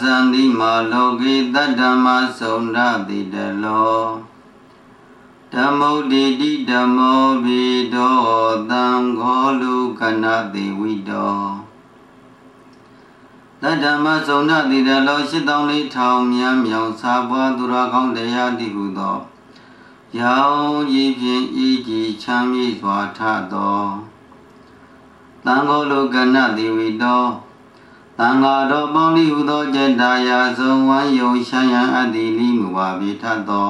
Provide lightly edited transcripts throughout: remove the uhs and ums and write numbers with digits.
Sandi Maloki Tadama Sonda Didalo Damo Didi Damo Vido Dangolu Kanadi Vido Tadama Sonda Didalo Shitali Tom Yam Yang Sabwa Durakon Dea Dibudo Yao Yipin Iji Chami Swatado Tangolu Kanadi Vido Tangado Boli Udo Jedaya Zowan Yo Shayan Adili Muabitado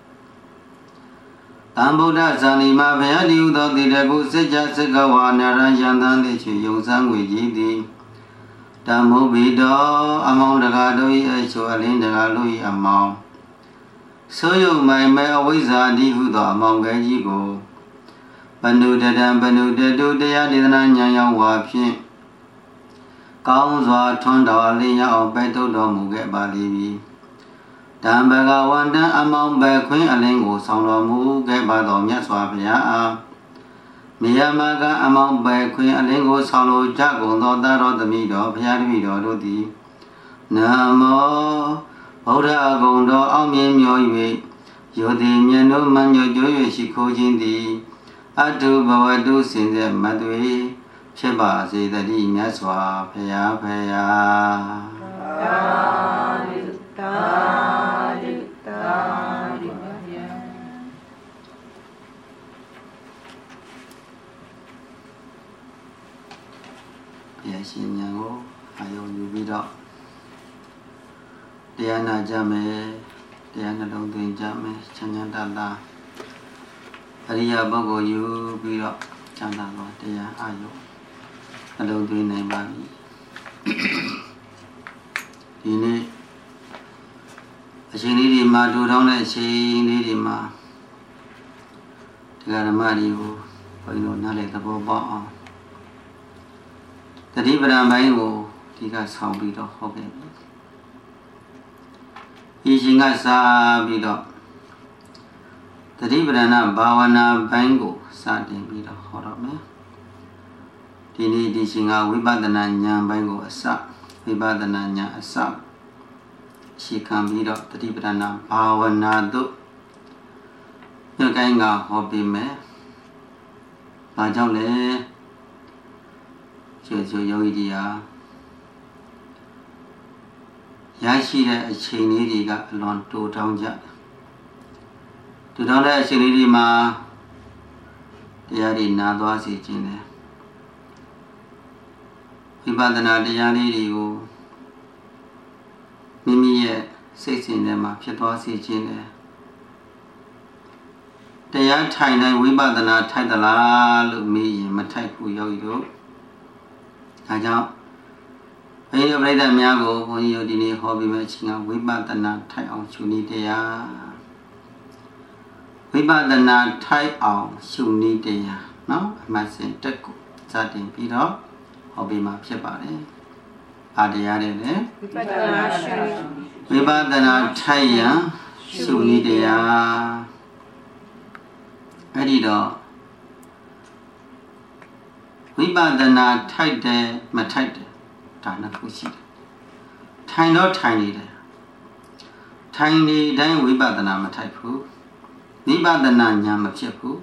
Tambuda Sanima Vayadi Udo Didagu Seja Segawa Narayandan Dechu Yosan Wijidi Tamu Bido Among Dagadoi Echo Alin Dagaloi Among Soyo Mai Mai Awizadi Udo Among Gajigo Bandu Dadam Bandu Dadu Dea Didana Nyayang Wapin Kaung Zwa Tonda Linya of Beto Domuge Balibi Dambaga Wanda Among Bequin Alingo Sondo Muge Badom Yaswapia Miyamaga Among Bequin Alingo Solo Jago Dodaro the Mido Piadido Dodi Namo Oda Gondo Omim Yoiwi Yodi Miano Manyo Joyo Shiko Jindi Adu Bawadu Sinze Madui Sheba Zedadi Nyaswa Paya Paya Yashinyango Ayo Yubido Diana Jame Diana Dongdin Jame Chanyandala Ariya Bogo Yubido Chandalo Dia Ayo Hello, doing name ini sini di madu dong le sini di ma tiga nama di bu koino nale tabo ba tadi beramai bu tiga sambil do oke isinga sabido tadi berana bawana banggo sadeng bido horome Ini di singa wibadananya baik asa wibadananya asa si kami dok tadi berana bawana tu yang kaya ngah hobi me bajau le cucu yogi dia ya si le cini dia lon tu tahun jat tu tahun le cini dia ma dia di nadwa si cini Ibadana Diani Rigo Mimi six in them, Pietwa Sichin. They are China, Wibadana Tidala, me, Mataiku Yoyo. I don't. I have read a miago when you didn't hobby matching up Wibadana tie on Sunidea. Wibadana tie on Sunidea. No, I must say, Taku, Satin Peter. Hobby map Shepard. Adiade Vibadana Taya Sunidea Edido Vibadana Tide Matide Tana Kushi Tino Tiny Tiny Dine Vibadana Mataipu Vibadana Yamachepu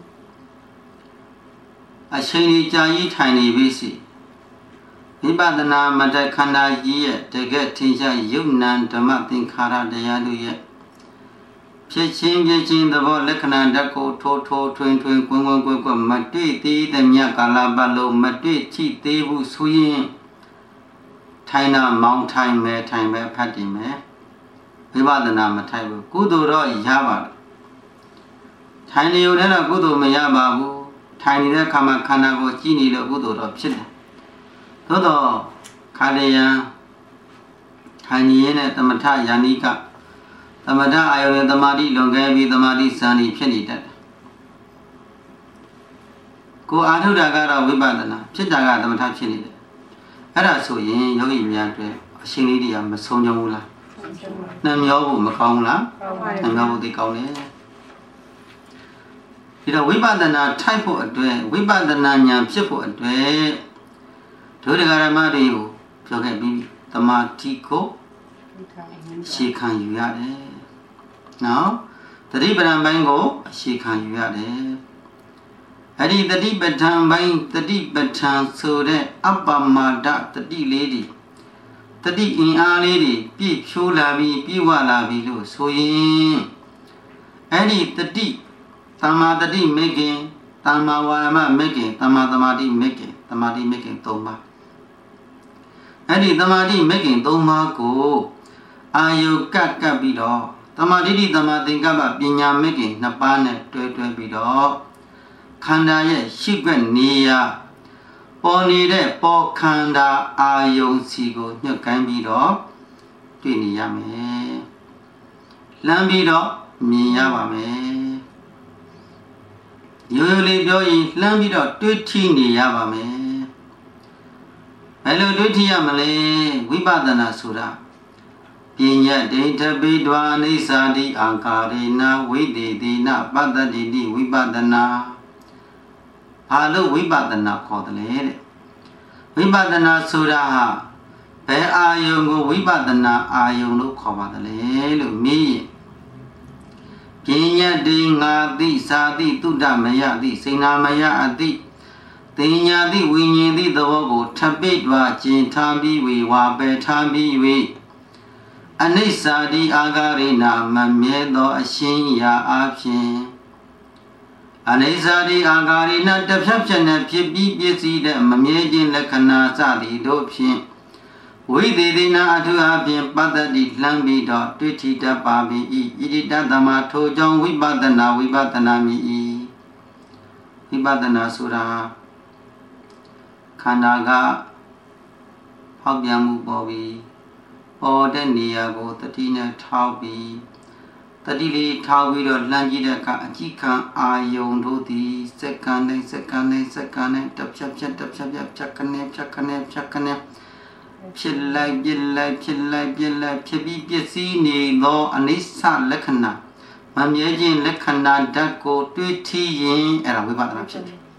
A shady Jai Tiny Visi Vibadana Madakana ye, the get teacher Yunan, the Martin Kara, the Yadu ye. Pitching the ball, Lekana, Dako, Toto, Twin, Mati, the Nyakala Balo, Mati, Chi, Devu, Suyin, Taina, Mount Time, Time, Patty, Vibadana Mataibu, Guduro, Yava. Tiny Udana, Gudu, Mayababu, Tiny Kamakana, Gini, the Gudu of Chile. Todo Kadeya Tanyene Tamata Yanika Tamata Ione the Madi Longavi the Madi Sani Penita Go Adu Dagara Vibadana, Chitaga the Mata Penita. Era so yin Yogi Miatre, Shinidia Masonjamula Namyo Macaula, and now the Kaune. Vibadana type of a day, Vibadana Yam Chipo a day. To the Garamari, Jogabi, the Martico, ရှေခံယူရတယ်နော်တတိပဌာန်ပိုင်းကိုရှေခံယူရတယ်အဲ့ဒီတတိပဌာန်ပိုင်းတတိပဌာန်ဆိုတဲ့အပ္ပမဒတတိလေးတွေတတိအင်အားလေးတွေပြည့်ဖြိုးလာပြီးပြည့်ဝလာပြီးလို့ဆိုရင်အဲ့ဒီတတိသမ္မာတတိမေခင်သမ္မာဝါယာမမေခင်သမ္မာသမာဓိမေခင်သမာဓိမေခင်၃ပါးအဲ့ဒီသမာဓိမေခင်၃ပါးကိုအာယုကပ်ပြီးတော့သမာဓိသမာသင်္ကပ္ပပညာမေခင်၂ပါးနဲ့တွဲပြီးတော့ခန္ဓာရဲ့ရှိခွက်နေရာပေါ်နေတဲ့ပေါ်ခန္ဓာအာယုံစီကိုညှပ်ကိုင်းပြီးတော့တွေ့နေရမယ်လမ်းပြီးတော့မြင်ရပါမယ်ရိုးရိုးလေးပြောရင်လှမ်းပြီးတော့တွေးထိနေရပါမယ်ဘယ်လိုတွေးထိရမလဲဝိပဿနာဆိုတာပညာဒိဋ္ဌပိဒွာအိစ္ဆာတိအာကာရေနဝိသေတိနပတ္တတိတိဝိပဿနာဘာလို့ဝိပဿနာခေါ်တယ်လဲတဲ့ဝိပဿနာဆိုတာဟာဘယ်အာယုံကိုဝိပဿနာအာယုံလို့ခေါ်ပါတယ်လေလို့မေးရင်ပညာတိငါတိစာတိတုဒ္ဓမယတိစိဏမယအတိတင်ညာတိဝိညာဉ်တိသဘောကိုထပိတ်ွာကျင်ထားပြီးဝေဝါပယ်ထားပြီး၍အနိစ္စတိအာဂရိဏမမြဲသောအရှင်းရာအဖြစ်အနိစ္စတိအာဂရိဏတဖြတ်ဖြတ်နဲ့ဖြစ်ပြီးပြည့်စည်တဲ့မမြဲခြင်းလက္ခဏာစသည်တို့ဖြင့်ဝိသေသနာအထုအပြင်ပတ္တတိလှမ်းပြီးတော့တွေ့ထိတတ်ပါပြီဤဣတိတသမထိုကြောင့်ဝိပဿနာမိဤဝိပဿနာဆိုတာခန္ဓာကဟောက်ပြန်မှုပေါ်ပြီးပေါ်တဲ့နေရာကိုတတိနဲ့ထောက်ပြီးတတိလေးထောက်ပြီးတော့လှမ်းကြည့်တဲ့အခါအကြည့်ခံအာယုံတို့သည်စက္ကန့်နဲ့တစ်ဖြတ်ဖြတ်ခနဲ့ဖြစ်လိုက်ပြစ်လိုက်ဖြစ်ပြီးပစ္စည်းနေသောအနိစ္စလက္ခဏာမမြဲခြင်းလက္ခဏာဓာတ်ကိုတွေ့ထိရင်အဲ့ဒါဝိပဿနာဖြစ်တယ်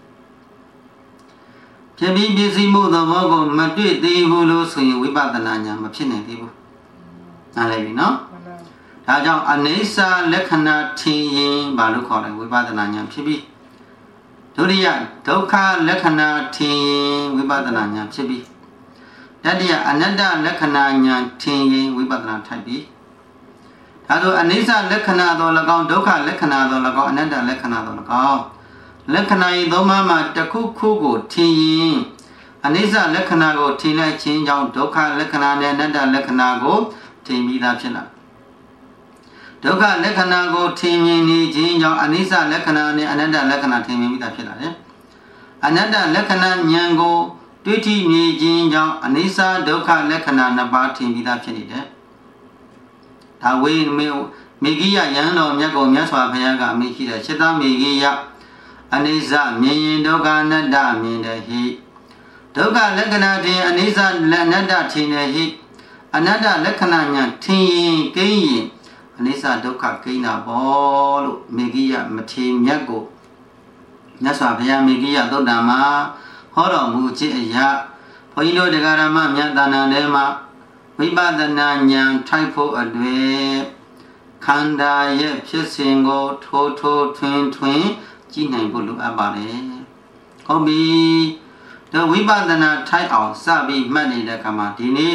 ဖြစ်ပြီးပစ္စည်းမှုသဘောကိုမတွေ့သေးဘူးလို့ဆိုရင်ဝိပဿနာဉာဏ်မဖြစ်နိုင်သေးဘူးနားလည်ပြီနော်ဒါကြောင့်အနိစ္စလက္ခဏာထင်ရင်ဘာလို့ခေါ်လဲဝိပဿနာဉာဏ်ဖြစ်ပြီးဒုတိယဒုက္ခလက္ခဏာထင်ရင်ဝိပဿနာဉာဏ်ဖြစ်ပြီးတတိယအနတ္တလက္ခဏာဉာဏ်ထင်ရင်ဝိပဿနာထိုက်ပြီဒါဆိုအနိစ္စလက္ခဏာတော်၎င်းဒုက္ခလက္ခဏာတော်၎င်းအနတ္တလက္ခဏာတော်၎င်းလက္ခဏာဤသုံးပါးမှာတစ်ခုခုကိုထင်ရင်အနိစ္စလက္ခဏာကိုထင်လိုက်ခြင်းကြောင့်ဒုက္ခလက္ခဏာနဲ့အနတ္တလက္ခဏာကိုထင်ပြီးသားဖြစ်လာဒုက္ခလက္ခဏာကိုထင်မြင်နေခြင်းကြောင့်အနိစ္စလက္ခဏာနဲ့အနတ္တလက္ခဏာထင်မြင်ပြီးသားဖြစ်လာတယ်အနတ္တလက္ခဏာဉာဏ်ကိုတွေ့ထိနေခြင်းကြောင့်အနိစ္စဒုက္ခလက္ခဏာနှစ်ပါးထင်ပြီးသားဖြစ်နေတယ်ဒါဝိမေဂိယယံတော်မြတ်ကိုမြတ်စွာဘုရားကမိရှိတဲ့စေတမေဂိယအနိစ္စမြင်ရင်ဒုက္ခအနတ္တမြင်တယ်ဟိဒုက္ခလက္ခဏာထင်အနိစ္စအနတ္တထင်တယ်ဟိအနတ္တလက္ခဏာညာထင်ရင်ကိန်းရင်အနိစ္စဒုက္ခကိန်းတာဘောလို့မေဂိယမထေမြတ်ကိုမြတ်စွာဘုရားမေဂိယသုတ်တံမှာဟောတော်မူခြင်းအရာဘုန်းကြီးတို့တရားဓမ္မမြတ်တဏ္ဍာထဲမှာဝိပဿနာဉာဏ်ထိုက်ဖို့အတွေ့ခန္ဓာရဲ့ဖြစ်စဉ်ကိုထိုးထွင်းကြည့်နိုင်ဖို့လိုအပ်ပါတယ်ဟုတ်ပြီဒီဝိပဿနာထိုက်အောင်စပြီးမှတ်နေတဲ့အခါမှာဒီနေ့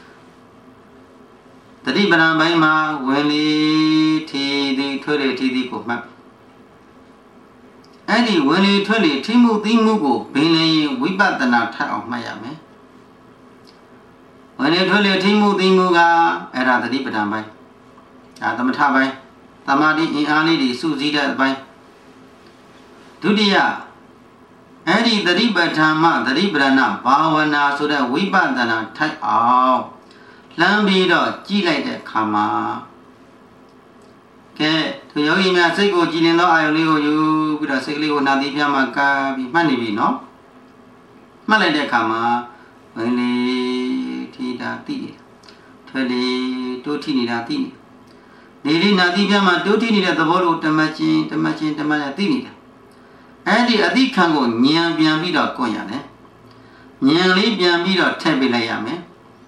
တတိပဌာန်ပိုင်းမှာဝင်လေထီသည်ထွေးလေထီသည်ကိုမှတ်အဲ့ဒီဝင်လေထွေးလေထိမှုသိမှုကိုဘင်းလင်းရင်ဝိပဿနာထိုက်အောင်မှတ်ရမယ်ဝင်လေထွေးလေထိမှုသိမှုကအဲ့ဒါတတိပဌာန်ပိုင်းဒါသမထပိုင်းသမာဓိအင်အားလေးတွေစုစည်းတဲ့အပိုင်းဒုတိယအဲ့ဒီတတိပဋ္ဌာန်မှတတိပဋ္ဌာန်ဘာဝနာဆိုတဲ့ဝိပဿနာထိုက်အောင်လှမ်းပြီးတော့ကြည့်လိုက်တဲ့အခါမှာကဲသူယောဂီများစိတ်ကိုကြည်လင်သောအာယုလေးကိုယူပြီးတော့စိတ်ကလေးကိုနာသီးပြမှာကားပြီးမှတ်နေပြီနော်မှတ်လိုက်တဲ့အခါမှာဝင်လေထီတာတိထွေလေတိုးထီနေတာတိနေလေးနာသီးပြမှာတိုးထီနေတဲ့သဘောလိုတမချင်းသိနေတာအဲ့ဒီအတိခံကိုဉာဏ်ပြန်ပြီးတော့ကွန့်ရတယ်ဉာဏ်လေးပြန်ပြီးတော့ထည့်ပေးလိုက်ရမယ်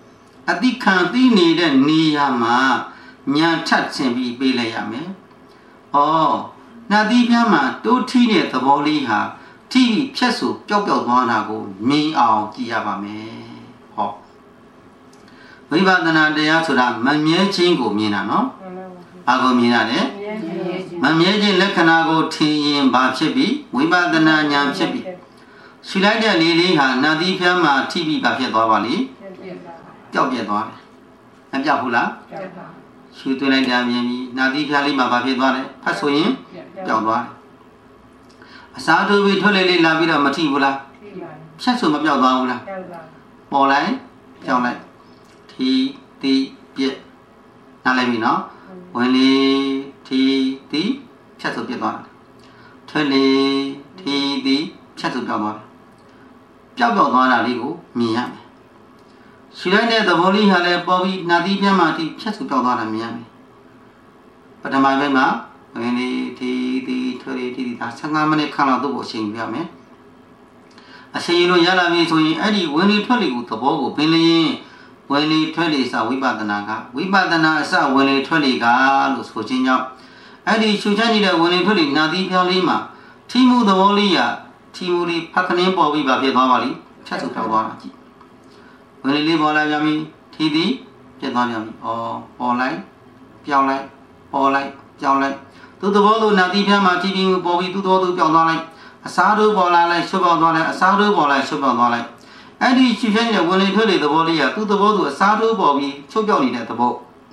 အတိခံသိနေတဲ့နေရာမှာညာထပ်ဆင်ပြီးပေးလိုက်ရမယ်။ဩနာသီးပြားမှာတိုးထီးတဲ့သဘောလေးဟာထိပြီးဖြတ်ဆိုပျောက်ပျောက်သွားတာကိုမြင်အောင်ကြည့်ရပါမယ်။ဟောဝိပဿနာတရားဆိုတာမမြဲခြင်းကိုမြင်တာနော်။ဘာကိုမြင်ရလဲ။မမြဲခြင်းလက္ခဏာကိုထင်ရင်ဘာဖြစ်ပြီးဝိပဿနာဉာဏ်ဖြစ်ပြီးရှိလိုက်တဲ့လေးဟာနာသီးပြားမှာထိပြီးဘာဖြစ်သွားပါလိမ့်။ပျောက်ပြက်သွားတယ်။မပြောက်ဘူးလား။ပျောက်ပါရှူသွင်းလိုက်တာမြင်ပြီးနာသီးပြားလေးမှာဘာဖြစ်သွားလဲ။ဖတ်ဆိုရင်ပျောက်သွားတယ်။အစားထိုးပြီးထွက်လေးလာပြီးတော့မထိဘူးလားထိပါဘူးဖြတ်ဆိုမပြောက်သွားဘူးလားပြောက်ပါပေါ်လိုက်ပြောင်းလိုက်ထီတီပြက်နားလိုက်ပြီနော်ဝင်လေထီတီဖြတ်ဆိုပြက်သွားတယ်ထွက်လေထီတီဖြတ်ဆိုပြောက်သွားတယ်ပျောက်သွားတာလေးကိုမြင်ရမယ်ရှိလိုက်တဲ့သဘောလေးဟာလည်းပေါ်ပြီးနာသီးပြမ်းမှထိဖြတ်ဆိုပြောက်သွားတာမြင်ရမယ်ပထမပိုင်းမှာဝင်လေထီတီထွက်လေထီတီဒါ15မိနစ်ခန့်လောက်သူ့ကိုအချိန်ပြရမယ်အချိန်လို့ရလာပြီဆိုရင်အဲ့ဒီဝင်လေထွက်လေကိုသဘောကိုပင်လျင်ဝင်လေထွက်လေစဝိပဿနာကဝိပဿနာအစဝင်လေထွက်လေကလို့ဆိုခြင်းကြောင့်အဲ့ဒီရှုချနေတဲ့ဝင်လေထွက်လေနာသီးပြောင်းလေးမှာထီမှုသဘောလေးရထီမှုလေးဖက်ခနင်းပေါ်ပြီးပါဖြစ်သွားပါလိဖြတ်ဆုပ်ပြောက်သွားတာကြည့်ဝင်လေလေးပေါ်လာပြန်ပြီထီသည်ပြတ်သွားပြန်ပြီဩပေါ်လိုက်ပြောင်းလိုက်ပေါ်လိုက်ပြောင်းလိုက်သူသဘောလိုနာသီးပြားမှာထီပြီးပေါ်ပြီးသူသဘောသူပြောင်းသွားလိုက်အစားတို့ပေါ်လာလိုက်ရှုပ်ပြောင်းသွားလိုက်အစားတို့ပေါ်လိုက်ရှုပ်ပြောင်းသွားလိုက်အဲ့ဒီရှုချတဲ့ဝင်လေထွက်လေသဘောလေးကသူ့သဘောသူအစားတို့ပေါ်ပြီးချုပ်ပြောက်နေတဲ့သဘော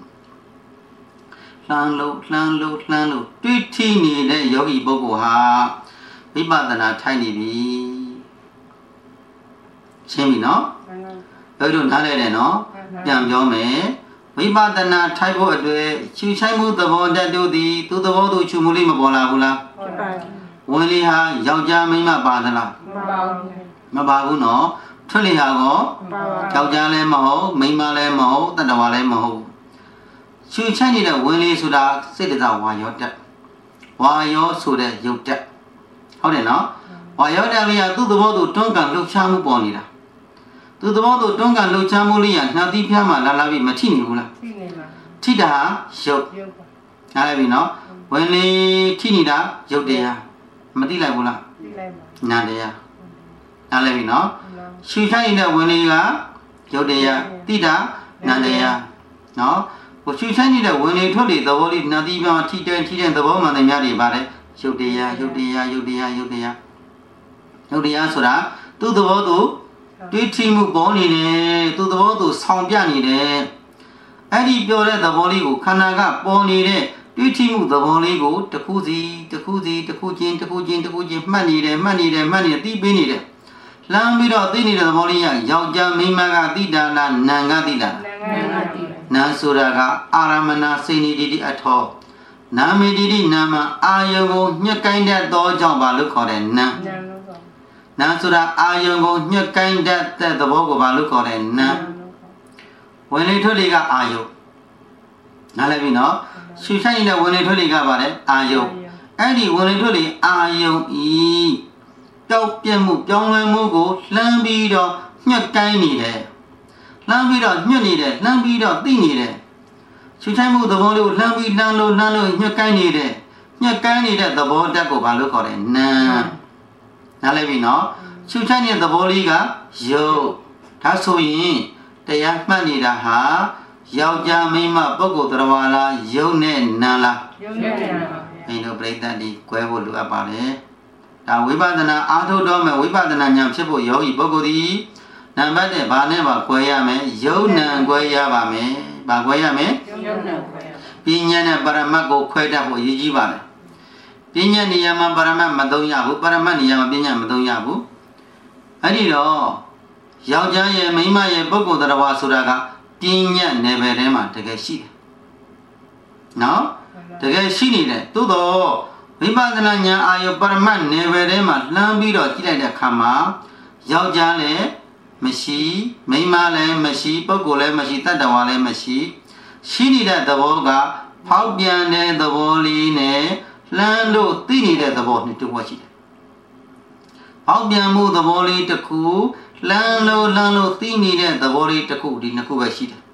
လှမ်းလို့တွေးထိနေတဲ့ယောဂီပုဂ္ဂိုလ်ဟာဝိပဿနာထိုင်နေပြီရှင်းပြီနော်တို့တို့နားလဲတယ်နော်ပြန်ပြောမယ်ဝိပဿနာထိုင်ဖို့အတွက်ရှုချိုင်းမှုသဘောတတ်တို့သည်သူ့သဘောသူရှုမှုလေးမပေါ်လာဘူးလားဟုတ်ပါဘူးဝင်လေဟာယောက်ျားမိန်းမပါသလားမပါဘူးနော်ထွက်လေဟာကောယောက်ျားလည်းမဟုတ်မိန်းမလည်းမဟုတ်တတ္တဝါလည်းမဟုတ်ရှုချိုင်းနေတဲ့ဝင်လေဆိုတာစိတ်တစားဝါရောတက်ဝါရောဆိုတဲ့ရုပ်တက်ဟုတ်တယ်နော်ဝါရောတက်လေးကသူ့သဘောသူတွန်းကန်လှုပ်ရှားမှုပေါ်နေတာသူ့သဘောသူတွန်းကန်လှုပ်ရှားမှုလေးကနှာသီးပြားမှာလာပြီးမထိနေဘူးလားထိနေပါထိတာရုပ်နားလည်ပြီနော်ဝင်လေထိနေတာရုပ်တရားမသိလိုက်ဘူးလားသိလိုက်ပါနာတရားနားလည်ပြီနော်ရှုထိုင်နေတဲ့ဝင်လေကရုပ်တရားသိတာနာတရားနော်ကိုရှုထိုင်နေတဲ့ဝင်လေထွက်လေသဘောလေးနှာသီးပြားထိတဲ့သဘောမှန်တယ်များတွေပါတယ်ရုပ်တရားဆိုတာသူ့သဘောသူတွေးထိမှုပေါ်နေတယ်သူ့သဘောသူဆောင်ပြနေတယ်အဲ့ဒီပြောတဲ့သဘောလေးကိုခန္ဓာကပေါ်နေတဲ့တွေးထိမှုသဘောလေးကိုတစ်ခုချင်းမှတ်နေတယ်သိပေးနေတယ်လမ်းပြီးတော့သိနေတဲ့သဘောလေးကယောက်ျားမိန်းမကသိတာလားနာမ်ကသိတာနာမ်ဆိုတာကအာရမဏစေနိတိအထောနာမေတိတိနာမအာယုံကိုညှက်ကိုင်းတတ်သောကြောင့်ဘာလို့ခေါ်တယ်နာမ်ဆိုတာအာယုံကိုညှက်ကိုင်းတတ်တဲ့သဘောကိုဘာလို့ခေါ်တယ်နာမ်ဝင်လေထွက်လေကအာယုံနားလည်ပြီနော်ရှုဆိုင်တဲ့ဝင်လေထွက်လေကပါတယ်အာယုံအဲ့ဒီဝင်လေထွက်လေအာယုံဤပျောက်ပြက်မှုပြောင်းလဲမှုကိုလှမ်းပြီးတော့ညှက်ကိုင်းနေတယ်လှမ်းပြီးတော့ညှက်နေတယ်လှမ်းပြီးတော့သိနေတယ်ရှုဆိုင်မှုသဘောလေးကိုလှမ်းပြီးလှမ်းလို့ညှက်ကိုင်းနေတယ်ညှက်ကိုင်းနေတဲ့သဘောတက်ကိုဘာလို့ခေါ်လဲနာမ်နားလည်ပြီနော်ရှုဆိုင်တဲ့သဘောလေးကယုတ်ဒါဆိုရင်တရားမှတ်နေတာဟာယောက်ျားမိန်းမပုဂ္ဂိုလ်တော်ဝါလားယုတ်နဲ့နာမ်လားယုတ်နဲ့နာမ်ပါဗျာအဲ့တော့ပြိဿတ်ဒီကွဲဖို့လိုအပ်ပါတယ်ဒါဝိပဿနာအားထုတ်တော့မယ်ဝိပဿနာဉာဏ်ဖြစ်ဖို့ယောဂီပုဂ္ဂိုလ်ဒီနံပါတ်1ဘာနဲ့ပါကွဲရမယ်ယုတ်နံကွဲရပါမယ်ဘာကွဲရမယ်ယုတ်နံကွဲရပညာနဲ့ပရမတ်ကိုခွဲတတ်ဖို့ရည်ကြီးပါတယ်ပညာနေရာမှာပရမတ်မသုံးရဘူးပရမတ်နေရာမှာပညာမသုံးရဘူးအဲ့ဒီတော့ယောက်ျားရဲ့မိန်းမရဲ့ပုဂ္ဂိုလ်တော်ဝါဆိုတာကပညာနယ်ပယ်ထဲမှာတကယ်ရှိတယ်နော်တကယ်ရှိနေတယ်သို့တော့ဝိပဿနာဉာဏ်အာယုပရမတ်နယ်ပယ်ထဲမှာလှမ်းပြီးတော့ကြည့်လိုက်တဲ့အခါမှာယောက်ျားလည်းမရှိမိန်းမလည်းမရှိပုဂ္ဂိုလ်လည်းမရှိတတ္တဝါလည်းမရှိရှိနေတဲ့သဘောကဖောက်ပြန်တဲ့သဘောလေးနဲ့လှမ်းလို့သိနေတဲ့သဘောနဲ့တူဝရှိတယ်ဖောက်ပြန်မှုသဘောလေးတစ်ခုလှမ်းလို့သိနေတဲ့သဘောလေးတစ်ခုဒီနှစ်ခုပဲရှိတယ်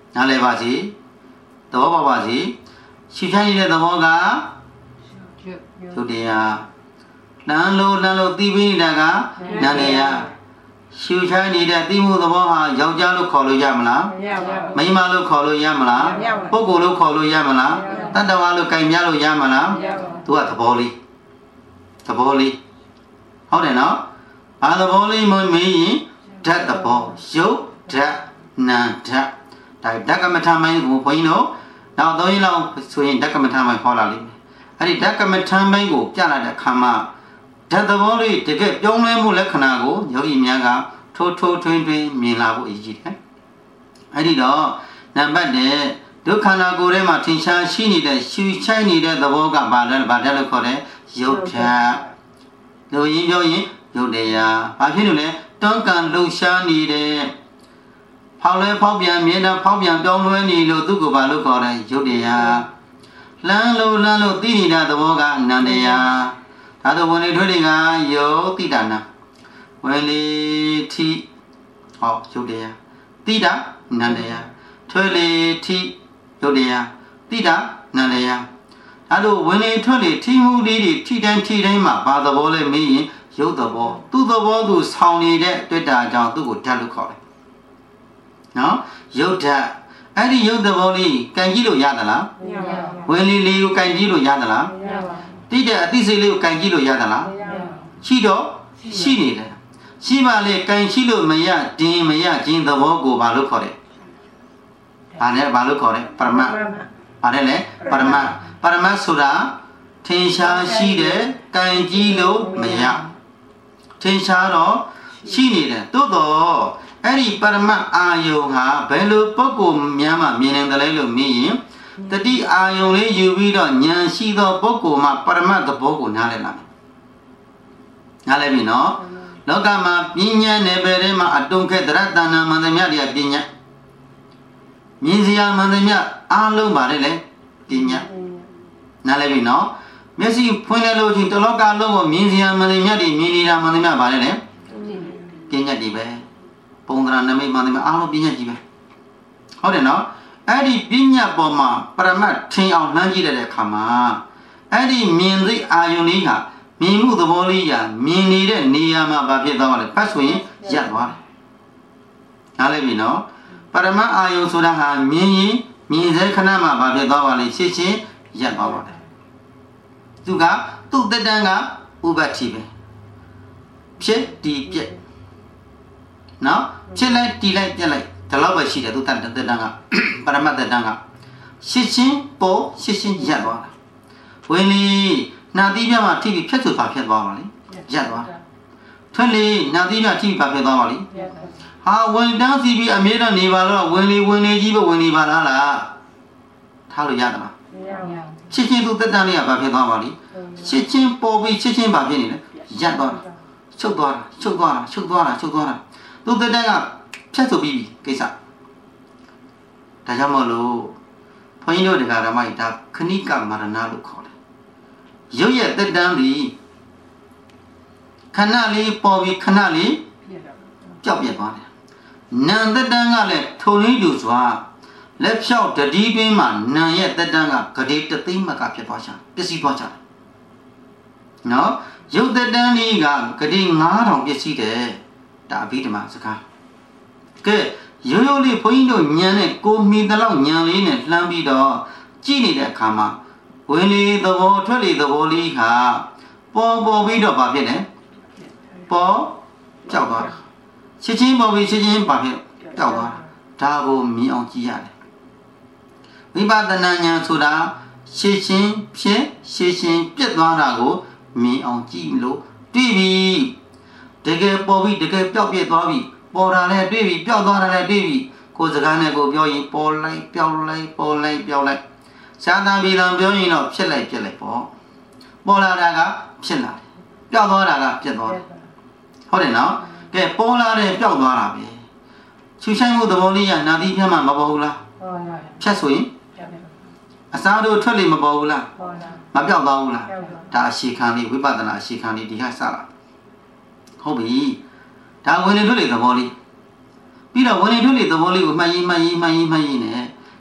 နားလည်ပါစေသဘောပေါက်ပါစေရှုချိုင်းနေတဲ့သဘောကရုပ်တရားလမ်းလို့သိပြီးနေတာကနာနေရရှုချိုင်းနေတဲ့သိမှုသဘောဟာယောက်ျားလို့ခေါ်လို့ရမလားမိန်းမလို့ခေါ်လို့ရမလားပုဂ္ဂိုလ်လို့ခေါ်လို့ရမလားတတ္တဝါလို့ကြိုင်ပြလို့ရမလားသူကသဘောလေးဟုတ်တယ်နော်ဘာသဘောလေးမင်းရင်ဓာတ်သဘောရုပ်ဓာတ်နာဓာတ်ဒါဓာတ်ကမ္မထာမိုင်းကိုဘုန်းကြီးတို့နောက်3ရက်လောက်ဆိုရင်ဓာတ်ကမ္မထာမိုင်းဟောလာလိမ့်မယ်အဲ့ဒီဓာတ်ကမ္မထာမိုင်းကိုပြလာတဲ့အခါမှာဓာတ်သဘောလေးတကယ်ပြောင်းလဲမှုလက္ခဏာကိုယောဂီများကထိုးထွင်းမြင်လာဖို့အရေးကြီးတယ်အဲ့ဒီတော့နံပါတ်1ဒုက္ခနာကိုယ်ထဲမှာထင်ရှားရှိနေတဲ့ရှူချိုက်နေတဲ့သဘောကဘာလဲလို့ခေါ်တယ်ရုပ်ဓာတ်လူရင်းပြောရင်ရုပ်တရားဘာဖြစ်လို့လဲတွန်းကန်လှုပ်ရှားနေတဲ့ဖောက်လဲဖောက်ပြန်မြင်တာဖောက်ပြန်ပြောင်းလဲနေလို့သူ့ကိုဘာလို့ခေါ်လဲရုပ်တရားလမ်းလို့သိနေတာသဘောကနံတရားဒါတော့ဝင်လေထွေးတွေကယောတိတာနာဝင်လေထိဟောရုပ်တရားတိတာနန္တရားထွေးလေထိရုပ်တရားတိတာနန္တရားဒါတော့ဝင်လေထွေးလေထိမှုလေးတွေထိတိုင်းမှာဘာသဘောလဲမင်းရင်ရုပ်သဘောသူ့သဘောသူဆောင်းနေတဲ့တွေ့တာကြောင့်သူ့ကိုဓာတ်လို့ခေါ်တယ်နော်ရုပ်ဓာတ်အဲ့ဒီရုပ်သဘောလေးကန်ကြည့်လို့ရသလားမရပါဘူးဝင်လေလေးကိုကန်ကြည့်လို့ရသလားမရပါဘူးတိတဲ့အသိစိတ်လေးကိုကန်ကြည့်လို့ရသလားရှိတော့ရှိနေတယ်ရှိပါလေကန်ရှိလို့မရခြင်းသဘောကိုဘာလို့ခေါ်တယ်ဘာလို့ခေါ်တယ်ပရမတ်ပါတယ်လေပရမတ်ဆိုတာထင်ရှားရှိတယ်ကန်ကြည့်လို့မရထင်ရှားတော့ရှိနေတယ်သို့တော့အဲ့ဒီပရမတ်အာယုံဟာဘယ်လိုပုဂ္ဂိုလ်များမှမြင်နေတယ်လဲလို့မေးရင်တတိအာယုံလေးယူပြီးတော့ဉာဏ်ရှိသောပုဂ္ဂိုလ်မှာပရမတ်သဘောကိုနားလည်လာမယ်နားလည်ပြီနော်လောကမှာပညာနယ်ပယ်ထဲမှာအတုံခဲတရတဏ္ဏမန္တမြတရားပညာမြင်စရာမန္တမြအားလုံးပါတယ်လေပညာနားလည်ပြီနော်မျက်စိဖွင့်လိုက်လို့ချင်းတလောကလုံးကိုမြင်စရာမန္တမြတွေမြင်နေတာမန္တမြပါတယ်လေပညာတွေပဲပုံသဏ္ဍာန်နမိတ်မန္တမြအားလုံးပညာကြီးပဲဟုတ်တယ်နော်အဲ့ဒီပညာပေါ်မှာပရမတ်ထင်အောင်နှမ်းကြည့်တဲ့အခါမှာအဲ့ဒီမြင်သိအာယုန်လေးဟာမြင်မှုသဘောလေးရာမြင်နေတဲ့နေရာမှာဘာဖြစ်သွားပါလဲဖတ်ဆိုရင်ရပ်သွားတယ်နားလည်ပြီနော်ပရမတ်အာယုန်ဆိုတာဟာမြင်ရင်မြင်တဲ့ခဏမှာဘာဖြစ်သွားပါလဲရှင်းရပ်သွားပါတယ်သူကသူ့တတန်းကဥပ္ပတ္တိပဲဖြစ်ဒီပြက်နော်ဖြစ်လိုက်တီလိုက်ပြက်လိုက်ဒီလောက်ပဲရှိတယ်သူတတန်းကပရမတ်တတန်းကရှင်းပေါ်ရှင်းရပ်သွားတာဝင်လေနာသီးပြမှာထိပြီးဖြတ်ဆိုပါဖြတ်သွားပါလေရပ်သွားထွန်းလေနာသီးပြထိပြီးပါဖြတ်သွားပါလေဟာဝင်တန်းစီပြီးအမြဲတမ်းနေပါတော့ဝင်လေကြီးပဲဝင်နေပါလားထားလို့ရတာလားမရပါဘူးရှင်းသူတတန်းလေးကပါဖြတ်သွားပါလေရှင်းပေါ်ပြီးရှင်းပါဖြစ်နေတယ်ရပ်သွားချုပ်သွားတာသူတတန်းကဖြတ်ဆိုပြီးကိစ္စဒါကြောင့်မလို့ဘုန်းကြီးတို့တရားဓမ္မကြီးဒါခဏိကမရဏလို့ခေါ်တယ်ရုပ်ရဲ့တက်တန်းသည်ခဏလေးပေါ်ပြီးခဏလေးကြောက်ပြတ်သွားတယ်နံတက်တန်းကလည်းထုံရင်းတူစွာလက်ဖြောက်တတိတွင်းမှာနံရဲ့တက်တန်းကဂတိတသိမ့်မကဖြစ်သွားချပစ္စည်းသွားချတယ်နော်ရုပ်တက်တန်းလေးကဂတိ9000ပစ္စည်းတယ်ဒါအဘိဓမ္မာစကားကဲရိုးရိုးလေးဘုန်းကြီးတို့ညံနဲ့ကိုမီတလောက်ညံလေးနဲ့လှမ်းပြီးတော့ကြည့်နေတဲ့အခါမှာဝင်လေသဘောထွက်လေသဘောလေးဟာပေါ်ပြီးတော့ဘာဖြစ်လဲပေါ်ကြောက်သွားတာချင်းပေါ်ပြီးချင်းဘာဖြစ်ကြောက်သွားတာဒါကိုမြင်အောင်ကြည့်ရတယ်ဝိပဿနာဉာဏ်ဆိုတာရှင်းဖြစ်ရှင်းပြတ်သွားတာကိုမြင်အောင်ကြည့်လို့တွေ့ပြီတကယ်ပေါ်ပြီးတကယ်ပျောက်ပြတ်သွားပြီပေါ်တာလည်းတွေ့ပြီပျောက်သွားတာလည်းတွေ့ပြီကိုယ်စကားနဲ့ကိုပြောရင်ပေါ်လိုက်ပျောက်လိုက်ပေါ်လိုက်ပျောက်လိုက်ရှားတန်ပြီးတော့ပြောရင်တော့ဖြစ်လိုက်ပေါ့ပေါ်လာတာကဖြစ်လာတယ်ပျောက်သွားတာကပြတ်သွားတယ်ဟုတ်တယ်နော်ကဲပေါ်လာတယ်ပျောက်သွားတာပဲချူဆိုင်မှုသဘောလေးကနာသီးပြတ်မှမပေါ်ဘူးလားပေါ်ပါဖြတ်ဆိုရင်အစားတို့ထွက်လေမပေါ်ဘူးလားပေါ်လာမပျောက်သွားဘူးလားဒါအရှိခံလေးဝိပဿနာအရှိခံလေးဒီကစလာဟုတ်ပြီဒါဝင်လေထွက်လေသဘောလေးပြီးတော့ဝင်လေထွက်လေသဘောလေးကိုမှတ်ရင်းနဲ့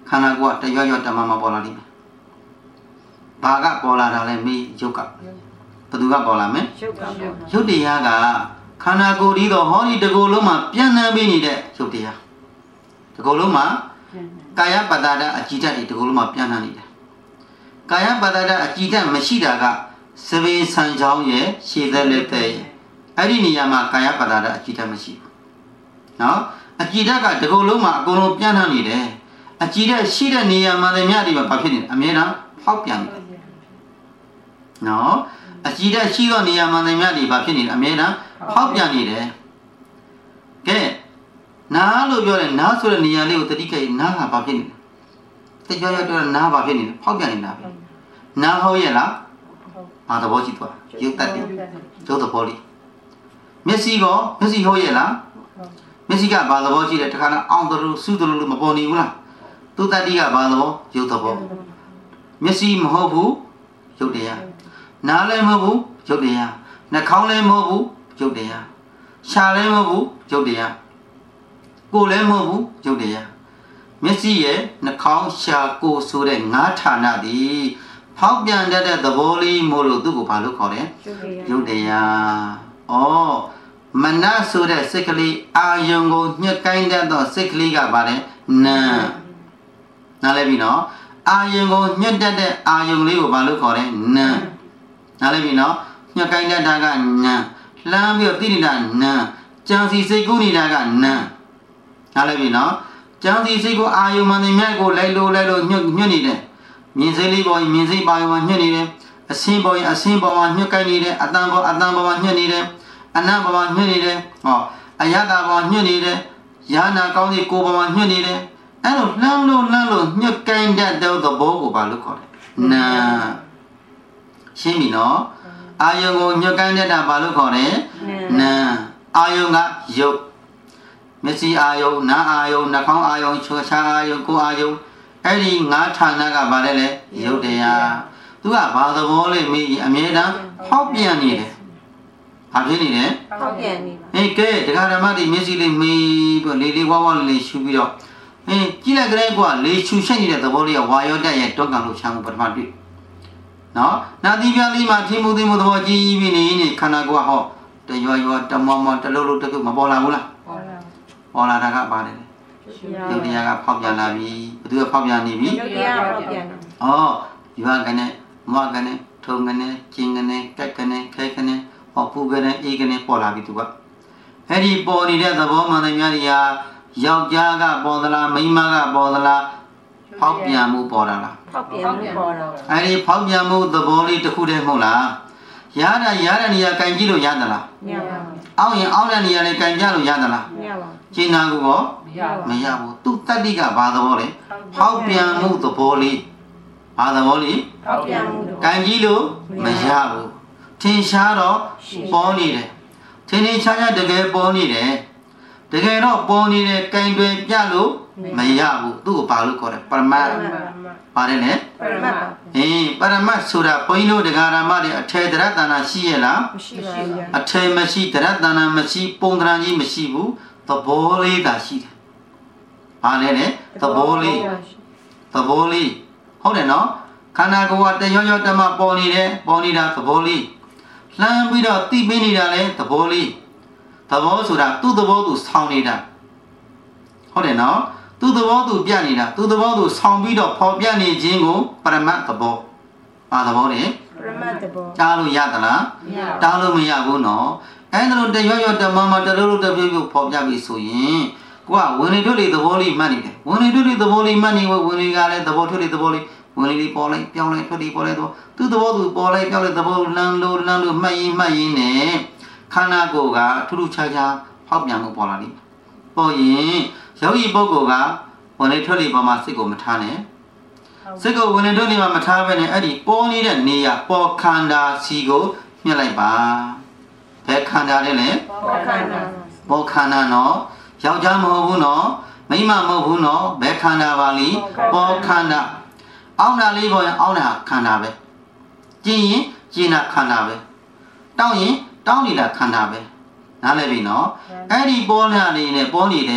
ခန္ဓာကိုယ်ကတရွရွတမမပေါ်လာလိမ့်မယ်ဘာကပေါ်လာတာလဲမေးရုပ်ကဘသူကပေါ်လာမယ်ရုပ်တရားကခန္ဓာကိုယ်ဒီတော့ဟောဒီတကူလုံးမှာပြန့်နှံ့ပြီးနေတဲ့ရုပ်တရားတကူလုံးမှာကာယပတ္တဒအကြည်ဓာတ်ဒီတကူလုံးမှာပြန့်နှံ့နေတယ်ကာယပတ္တဒအကြည်ဓာတ်မရှိတာကစပင်းဆံချောင်းရဲ့ရှည်သက်လက်သက်ရဲ့အဲ့ဒီနေရာမှာကာယပတ္တဒအကြည်ဓာတ်မရှိဘူးနော်အကြည်ဓာတ်ကတကူလုံးမှာအကုန်လုံးပြန့်နှံ့နေတယ်အကြည်ဓာတ်ရှိတဲ့နေရာမှာတည်းမြတ်ဒီမှာဘာဖြစ်နေလဲအမြဲတမ်းဖောက်ပြန်နေတယ်နော်အကြည်ဓာတ်ရှိသောနေရာမှာတည်းမြတ်ဒီဘာဖြစ်နေလဲအမြဲတမ်းဖောက်ပြန်နေတယ်ကဲနားလို့ပြောတယ်နားဆိုတဲ့နေရာလေးကိုတတိခဲ့နားကဘာဖြစ်နေလဲတကြောရတော့နားဘာဖြစ်နေလဲဖောက်ပြန်နေတာပဲနားဟုတ်ရဲ့လားဘာသဘောကြည့်သွားရုပ်တတ်တယ်ရုပ်သဘောလေးမျက်စိဟုတ်ရဲ့လားမျက်စိကဘာသဘောကြည့်လဲတခါတော့အောင်တယ်လို့စူးတယ်လို့မပေါ်နေဘူးလားသူတတိကဘာသဘောရုပ်သဘောမျက်စိမဟုတ်ဘူးရုပ်တရားနားလည်းမဟုတ်ဘူးရုပ်တရားနှာခေါင်းလည်းမဟုတ်ဘူးရုပ်တရားရှားလည်းမဟုတ်ဘူးရုပ်တရားကိုယ်လည်းမဟုတ်ဘူးရုပ်တရားမျက်စိရဲ့နှာခေါင်းရှားကိုယ်ဆိုတဲ့ငါးဌာနသည်ဖောက်ပြန်တတ်တဲ့သဘောလေးမို့လို့သူ့ကိုဘာလို့ခေါ်လဲရုပ်တရားဩမနဆိုတဲ့စိတ်ကလေးအာယုံကိုညှက်ကိုင်းတတ်သောစိတ်ကလေးကဘာလဲနာနားလည်ပြီနော်အာယုံကိုညှက်တတ်တဲ့အာယုံလေးကိုဘာလို့ခေါ်လဲနာနားလည်ပြီနော်ညှက်ကိုင်းတတ်တာကနာလှမ်းပြီးတော့သိနေတာနာကြံစီစိတ်ကူးနေတာကနာနားလည်ပြီနော်ကြံစီစိတ်ကိုအာယုံမှန်တယ်မြတ်ကိုလိုက်လို့ညှက်နေတယ်မြင်စိတ်လေးပေါ်မြင်စိတ်ပါရောညှက်နေတယ်အစင်းပေါ်အစင်းပေါ်မှာညှက်ကိုင်းနေတယ်အတန်ပေါ်မှာညှက်နေတယ်အနံ့ပေါ်မှာညှက်နေတယ်ဟောအယတာပေါ်ညှက်နေတယ်ယာနာကောင်းစီကိုပေါ်မှာညှက်နေတယ်အဲ့လိုလှမ်းလို့ညှက်ကိုင်းတဲ့သဘောကိုဘာလို့ခေါ်လဲနာရှင်းပြီနော်အာယုံကိုညှက်ကိုင်းတတ်တာဘာလို့ခေါ်လဲနာအာယုံကယုတ်မျက်စိအာယုံနားအာယုံနှာခေါင်းအာယုံချွေချာအာယုံကိုယ်အာယုံအဲ့ဒီငါးဌာနကဘာလဲလဲယုတ်တရားသူကဘာသဘောလဲမေးအမြဲတမ်းဖောက်ပြန်နေတယ်ဘာဖြစ်နေလဲဖောက်ပြန်နေပါကဲတရားဓမ္မတွေမျက်စိလေးမေးပြီးလေးဝါလေးရှူပြီးတော့ကြည့်လိုက်ကြတဲ့ကွာလေရှူချက်နေတဲ့သဘောလေးကဝါရောတက်ရဲ့တွန်းကန်လို့ချမ်းမှုပထမတွေ့နော်နာသီပြလေးမှာထင်းမှုသိမှုသဘောကြီးပြီးနေခန္ဓာကိုယ်ဟောတရွတမောတလုံးတကုတ်မပေါ်လာဘူးလားပေါ်လာတာကပါတယ်ရုပ်တရားကဖောက်ပြန်လာပြီဘသူကဖောက်ပြန်နေပြီရုပ်တရားဖောက်ပြန်ရွာကနေမွားကနေထုံကနေကျင်းကနေကက်ကနေခဲကနေဟောပူကနေအေးကနေပေါ်လာပြီသူကအဲ့ဒီပေါ်နေတဲ့သဘောမှန်တယ်များကြီးဟာယောက်ျားကပေါ်သလားမိန်းမကပေါ်သလားဖောက်ပြန်မှုပေါ်တာလားဖောက်ပြန်မှုပေါ်တာအဲ့ဒီဖောက်ပြန်မှုသဘောလေးတစ်ခုတည်းမဟုတ်လားရတဲ့နေရာကင်ကြည့်လို့ရသလားမရပါဘူးအောင်းတဲ့နေရာလေးကင်ကြလို့ရသလားမရပါဘူးကျင်းနာကိုရောမရဘူးသူတတ္တိကဘာသဘောလဲဖောက်ပြန်မှုသဘောလေးဘာသဘောလေးဖောက်ပြန်မှုကင်ကြည့်လို့မရဘူးထင်ရှားတော့ပေါ်နေတယ်ထင်ရှားတကယ်ပေါ်နေတယ်တကယ်တော့ပေါ်နေတဲ့ကင်တွေပြလို့မရဘူးသူ့ကိုဘာလို့ခေါ်လဲပရမတ်ပါတယ်လေပရမတ်ပရမတ်ဆိုတာဘုန်းကြီးတို့တရားဓမ္မတွေအထေတရတနာရှိရဲ့လားမရှိပါဘူးအထေမရှိတရတနာမရှိပုံသဏ္ဍာန်ကြီးမရှိဘူးသဘောလေးသာရှိတယ်ဘာလဲလဲသဘောလေးဟုတ်တယ်နော်ခန္ဓာကိုယ်ကတရောတမပေါ်နေတာသဘောလေးလှမ်းပြီးတော့သိပေးနေတာလဲသဘောလေးသဘောဆိုတာသူ့သဘောသူဆောင်းနေတာဟုတ်တယ်နော်သူ့သဘောသူပြနေတာသူ့သဘောသူဆောင်းပြီးတော့ပေါ်ပြနေခြင်းကိုပရမတ်သဘောဘာသဘောလဲပရမတ်သဘောတားလို့ရသလားမရတားလို့မရဘူးနော်အဲ့ဒါလို့တရောတမတလို့တပြည့်ပေါ်ပြပြီဆိုရင်ကိုကဝင်လေထွက်လေသဘောလေးမှတ်နေတယ်ဝင်လေထွက်လေသဘောလေးမှတ်နေဝင်လေကလည်းသဘောထွက်လေသဘောလေးဝင်လေပေါ်လိုက်ပြောင်းလိုက်ထွက်လေပေါ်လိုက်တော့သူ့သဘောသူပေါ်လိုက်ပြောင်းလိုက်သဘောလန်းလို့မှတ်ရင်နဲ့ခန္ဓာကိုယ်ကထူးထူးခြားခြားဖောက်ပြန်မှုပေါ်လာလိမ့်မယ်ပေါ်ရင်ယောဂီပုဂ္ဂိုလ်ကဝင်လေထွက်လေပေါ်မှာစိတ်ကိုမထားနဲ့စိတ်ကိုဝင်လေထွက်လေမှာမထားဘဲနဲ့အဲ့ဒီပေါ်နေတဲ့နေရာပေါ်ခန္ဓာစီကိုမြှက်လိုက်ပါဘယ်ခန္ဓာလဲပေါ်ခန္ဓာနော်ယောက်ျားမဟုတ်ဘူးနော်မိန်းမမဟုတ်ဘူးနော်ဘယ်ခန္ဓာပါလိပေါ်ခန္ဓာအောင်းတာလေးပေါ်ရင်အောင်းတာခန္ဓာပဲကျင်ရင်ကျင်တာခန္ဓာပဲတောင်းရင်တောင်းနေတာခန္ဓာပဲနားလည်ပြီနော်အဲ့ဒီပေါ်လာနေနဲ့ပေါ်နေတဲ့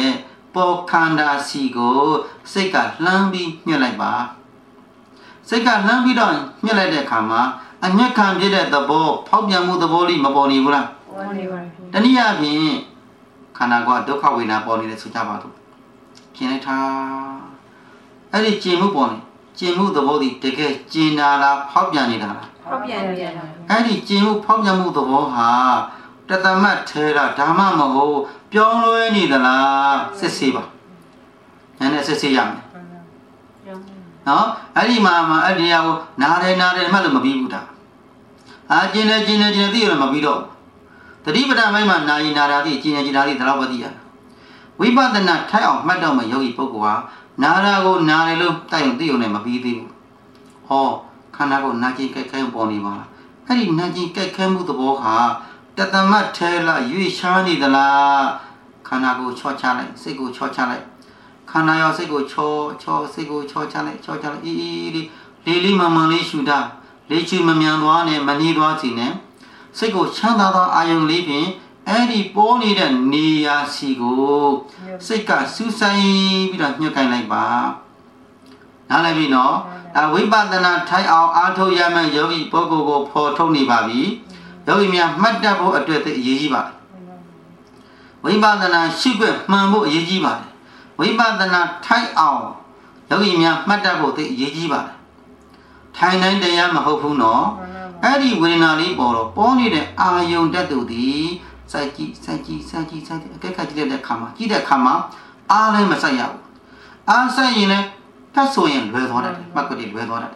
ပေါ်ခန္ဓာစီကိုစိတ်ကလှမ်းပြီးညှက်လိုက်ပါစိတ်ကလှမ်းပြီးတော့ညှက်လိုက်တဲ့အခါမှာအညက်ခံပြတဲ့သဘောဖောက်ပြန်မှုသဘောလေးမပေါ်နေဘူးလားပေါ်နေပါဘူးတနည်းအားဖြင့်ခန္ဓာကဒုက္ခဝေဒနာပေါ်နေတယ်ဆိုကြပါတော့ကျင်လိုက်တာအဲ့ဒီကျင်မှုပေါ်နေကျင်မှုသဘောဒီတကယ်ကျင်တာလားဖောက်ပြန်နေတာလားဖောက်ပြန်နေတာအဲ့ဒီကျင်မှုဖောက်ပြန်မှုသဘောဟာတသမတ်ထဲတာဓမ္မမဟုတ်ပြောင်းလဲနေသလားစစ်ဆေးပါနည်းနည်းစစ်ဆေးရမယ်နော်အဲ့ဒီမှာအဲ့ဒီဟာကိုနားတယ်မှလို့မပြီးဘူးတာကျင်တယ်သိရမပြီးတော့တတိပဒမိုင်းမှာနာယီနာရာတိကျင်တာတိဒါတော့မသိရဝိပဿနာထိုက်အောင်မှတ်တော့မှယောဂီပုဂ္ဂိုလ်ဟာနာရာကိုနားတယ်လို့တိုက်ရင်သိုံနဲ့မပြီးသေးဘူးဟောခန္ဓာကိုနာကျင်ကြိုက်ခဲပေါ်နေပါလားအဲ့ဒီနာကျင်ကြိုက်ခဲမှုသဘောဟာတသမတ်ထဲလာရွေ့ရှားနေသလားခန္ဓာကိုချော့ချလိုက်စိတ်ကိုချော့ချလိုက်ခန္ဓာရောစိတ်ကိုချောစိတ်ကိုချော့ချလိုက်အေးလေးမှန်လေးရှူတာလေးချူမမြန်သွားနဲ့မနှီးသွားစီနဲ့စိတ်ကိုချမ်းသာသောအာယုံလေးဖြင့်အဲ့ဒီပေါ်နေတဲ့နေရာစီကိုစိတ်ကစူးစိုင်းပြီးတော့ညှက်ကိုင်းလိုက်ပါနားလည်ပြီနော်ဝိပဿနာထိုက်အောင်အားထုတ်ရမယ့်ယောဂီပုဂ္ဂိုလ်ကိုဖော်ထုတ်နေပါပြီယောဂီများမှတ်တတ်ဖို့အတွက်သိအရေးကြီးပါတယ်ဝိပဿနာရှိခွင့်မှန်ဖို့အရေးကြီးပါတယ်ဝိပဿနာထိုက်အောင်ယောဂီများမှတ်တတ်ဖို့သိအရေးကြီးပါတယ်ထိုင်တိုင်းတရားမဟုတ်ဘူးနော်အဲ့ဒီဝေဒနာလေးပေါ်နေတဲ့အာယုံတက်သူသည်စိုက်ကြည့်အကဲခတ်ကြည့်တဲ့အခါမှာအားလည်းမစိုက်ရဘူးအားစိုက်ရင်လည်းထပ်ဆိုရင်လွယ်သွားတယ်မှတ်ကွက်တွေလွယ်သွားတယ်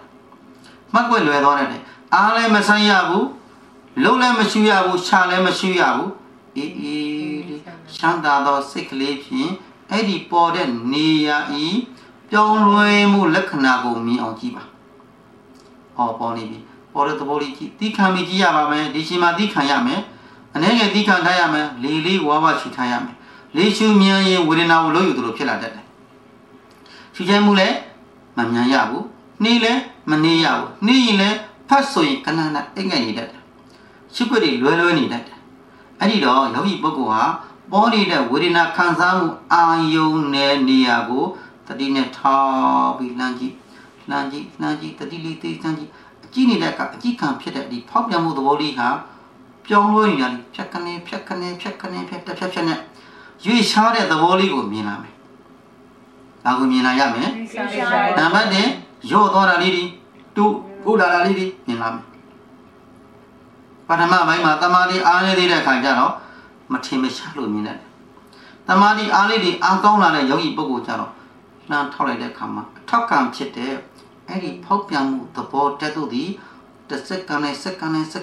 အားလည်းမစိုက်ရဘူးလုံးလည်းမရှူရဘူးခြာလည်းမရှူရဘူးအေးလေးရှမ်းသာသောစိတ်ကလေးဖြင့်အဲ့ဒီပေါ်တဲ့နေရာဤပြောင်းလဲမှုလက္ခဏာကိုမြင်အောင်ကြည့်ပါဟောပေါ်နေပြီပေါ်တဲ့သဘောလေးကြည့်သီးခံပြီးကြည့်ရပါမယ်ဒီချိန်မှာသီးခံရမယ်အနေငယ်သီးခံထားရမယ်လေးဝါးရှူထားရမယ်လေးရှူမြန်ရင်ဝေဒနာကိုလုံးယူသလိုဖြစ်လာတတ်တယ်ရှူချမှုလည်းမမြန်ရဘူးနှီးလည်းမနှီးရဘူးနှီးရင်လည်းဖတ်ဆိုရင်ခဏအိတ်ငယ်နေတတ်တယ်ရှုပ်ွက်တွေလွယ်နေတတ်တယ်အဲ့ဒီတော့ယောဂီပုဂ္ဂိုလ်ဟာပေါ်နေတဲ့ဝေဒနာခံစားမှုအာယုံနဲ့နေရာကိုတတိနဲ့ထောက်ပြီးလှမ်းကြည့်တတိလေးသိစမ်းကြည့်အကြည့်နေတဲ့အကြည့်ခံဖြစ်တဲ့ဒီဖောက်ပြန်မှုသဘောလေးဟာပြောင်းလဲနေတာလေဖြတ်ခနဲ့နဲ့ရွေ့ရှားတဲ့သဘောလေးကိုမြင်လာမယ်ဒါကိုမြင်လာရမယ်နံပါတ်1ရော့သွားတာလေးတွေတူလာတာလေးတွေမြင်လာမယ်ပထမပိုင်းမှာတမာတိအားနေသေးတဲ့ခါကျတော့မထင်မရှားလို့မြင်တယ်တမာတိအားလေးတွေအားကောင်းလာတဲ့ယောဂီပုဂ္ဂိုလ်ကျတော့လှမ်းထောက်လိုက်တဲ့အခါမှာအထောက်ကံဖြစ်တဲ့အဲ့ဒီဖောက်ပြန်မှုသဘောတက်သူသည်တစ်စက္ကန့်နဲ့ဖြတ်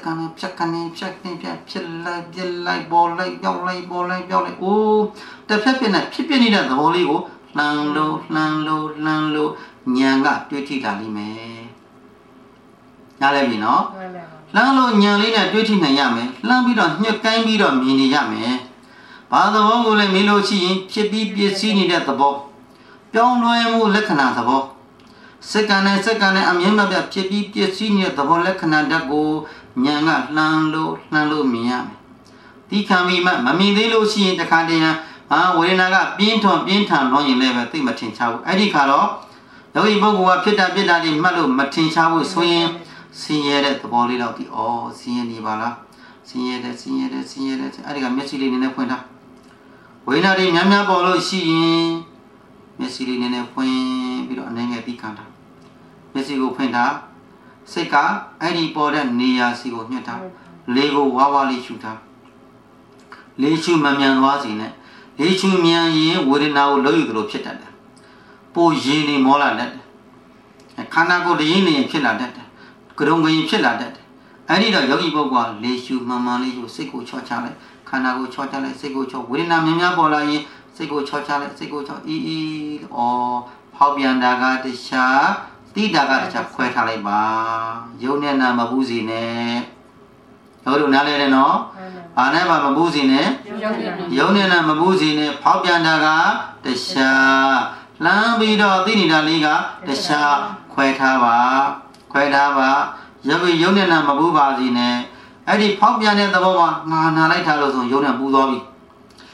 လိုက်ပေါ်လိုက်ပြောင်းလိုက်အိုးတစ်ဖြတ်ပြနဲ့ဖြစ်နေတဲ့သဘောလေးကိုလှမ်းလို့ဉာဏ်ကတွေးထိလာလိမ့်မယ်နားလည်ပြီနော်လှမ်းလို့ဉာဏ်လေးနဲ့တွေးထိနိုင်ရမယ်လှမ်းပြီးတော့ညှက်ကိုင်းပြီးတော့မြင်နေရမယ်ဘာသဘောကိုလည်းမြင်လို့ရှိရင်ဖြစ်ပြီးပြည့်စည်နေတဲ့သဘောပြောင်းလဲမှုလက္ခဏာသဘောစက္ကန့်နဲ့အမြင်မပြဖြစ်ပြီးပြည့်စည်နေတဲ့သဘောလက္ခဏာဓာတ်ကိုဉာဏ်ကလှမ်းလို့မြင်ရမယ်ဒီခံပြီးမှမမြင်သေးလို့ရှိရင်တခါတည်းဝေဒနာကပြင်းထန်လို့ရင်လည်းပဲသိမထင်ရှားဘူးအဲ့ဒီခါတော့ယောဂီပုဂ္ဂိုလ်ကဖြစ်တာတွေမှတ်လို့မထင်ရှားဘူးဆိုရင်ဆင်းရဲတဲ့သဘောလေးတော့ဒီဆင်းရဲနေပါလားဆင်းရဲတဲ့အဲ့ဒီကမျက်စိလေးနည်းနည်းဖွင့်ထားဝေဒနာတွေများပေါ်လို့ရှိရင်မျက်စိလေးနည်းနည်းဖွင့်ပြီးတော့အနေငယ်ပြီးခံထားမျက်စိကိုဖွင့်ထားစိတ်ကအဲ့ဒီပေါ်တဲ့နေရာစီကိုညှက်ထားလေကိုဝါလေးရှူထားလေးရှူမမြန်သွားစီနဲ့လေးရှူမြန်ရင်ဝေဒနာကိုလုံးယူသလိုဖြစ်တတ်တယ်ပိုရင်နေမောလာတတ်တယ်ခန္ဓာကိုယ်တရင်နေဖြစ်လာတတ်တယ်ကရုံကရင်ဖြစ်လာတတ်တယ်အဲ့ဒီတော့ယောဂီပုဂ္ဂိုလ်ကလေးရှူမှန်လေးရှူစိတ်ကိုချော့ချလိုက်ခန္ဓာကိုချော့ချလိုက်စိတ်ကိုချော့ဝေဒနာများပေါ်လာရင်စိတ်ကိုချော့ချလိုက်စိတ်ကိုချော့ဖောက်ပြန်တာကတခြားတိတာကတခြားခွဲထားလိုက်ပါယုံနဲ့နာမပူးစီနဲ့တို့နားလဲတယ်နော်ဘာနဲ့မှမပူးစီနဲ့ယုံနဲ့နာမပူးစီနဲ့ဖောက်ပြန်တာကတခြားလမ်းပြီးတော့သိနေတာလေးကတခြားခွဲထားပါယုံနဲ့နာမပူးပါစီနဲ့အဲ့ဒီဖောက်ပြန်တဲ့သဘောမှာငါနာလိုက်တာလို့ဆိုယုံနဲ့ပူးသွားပြီ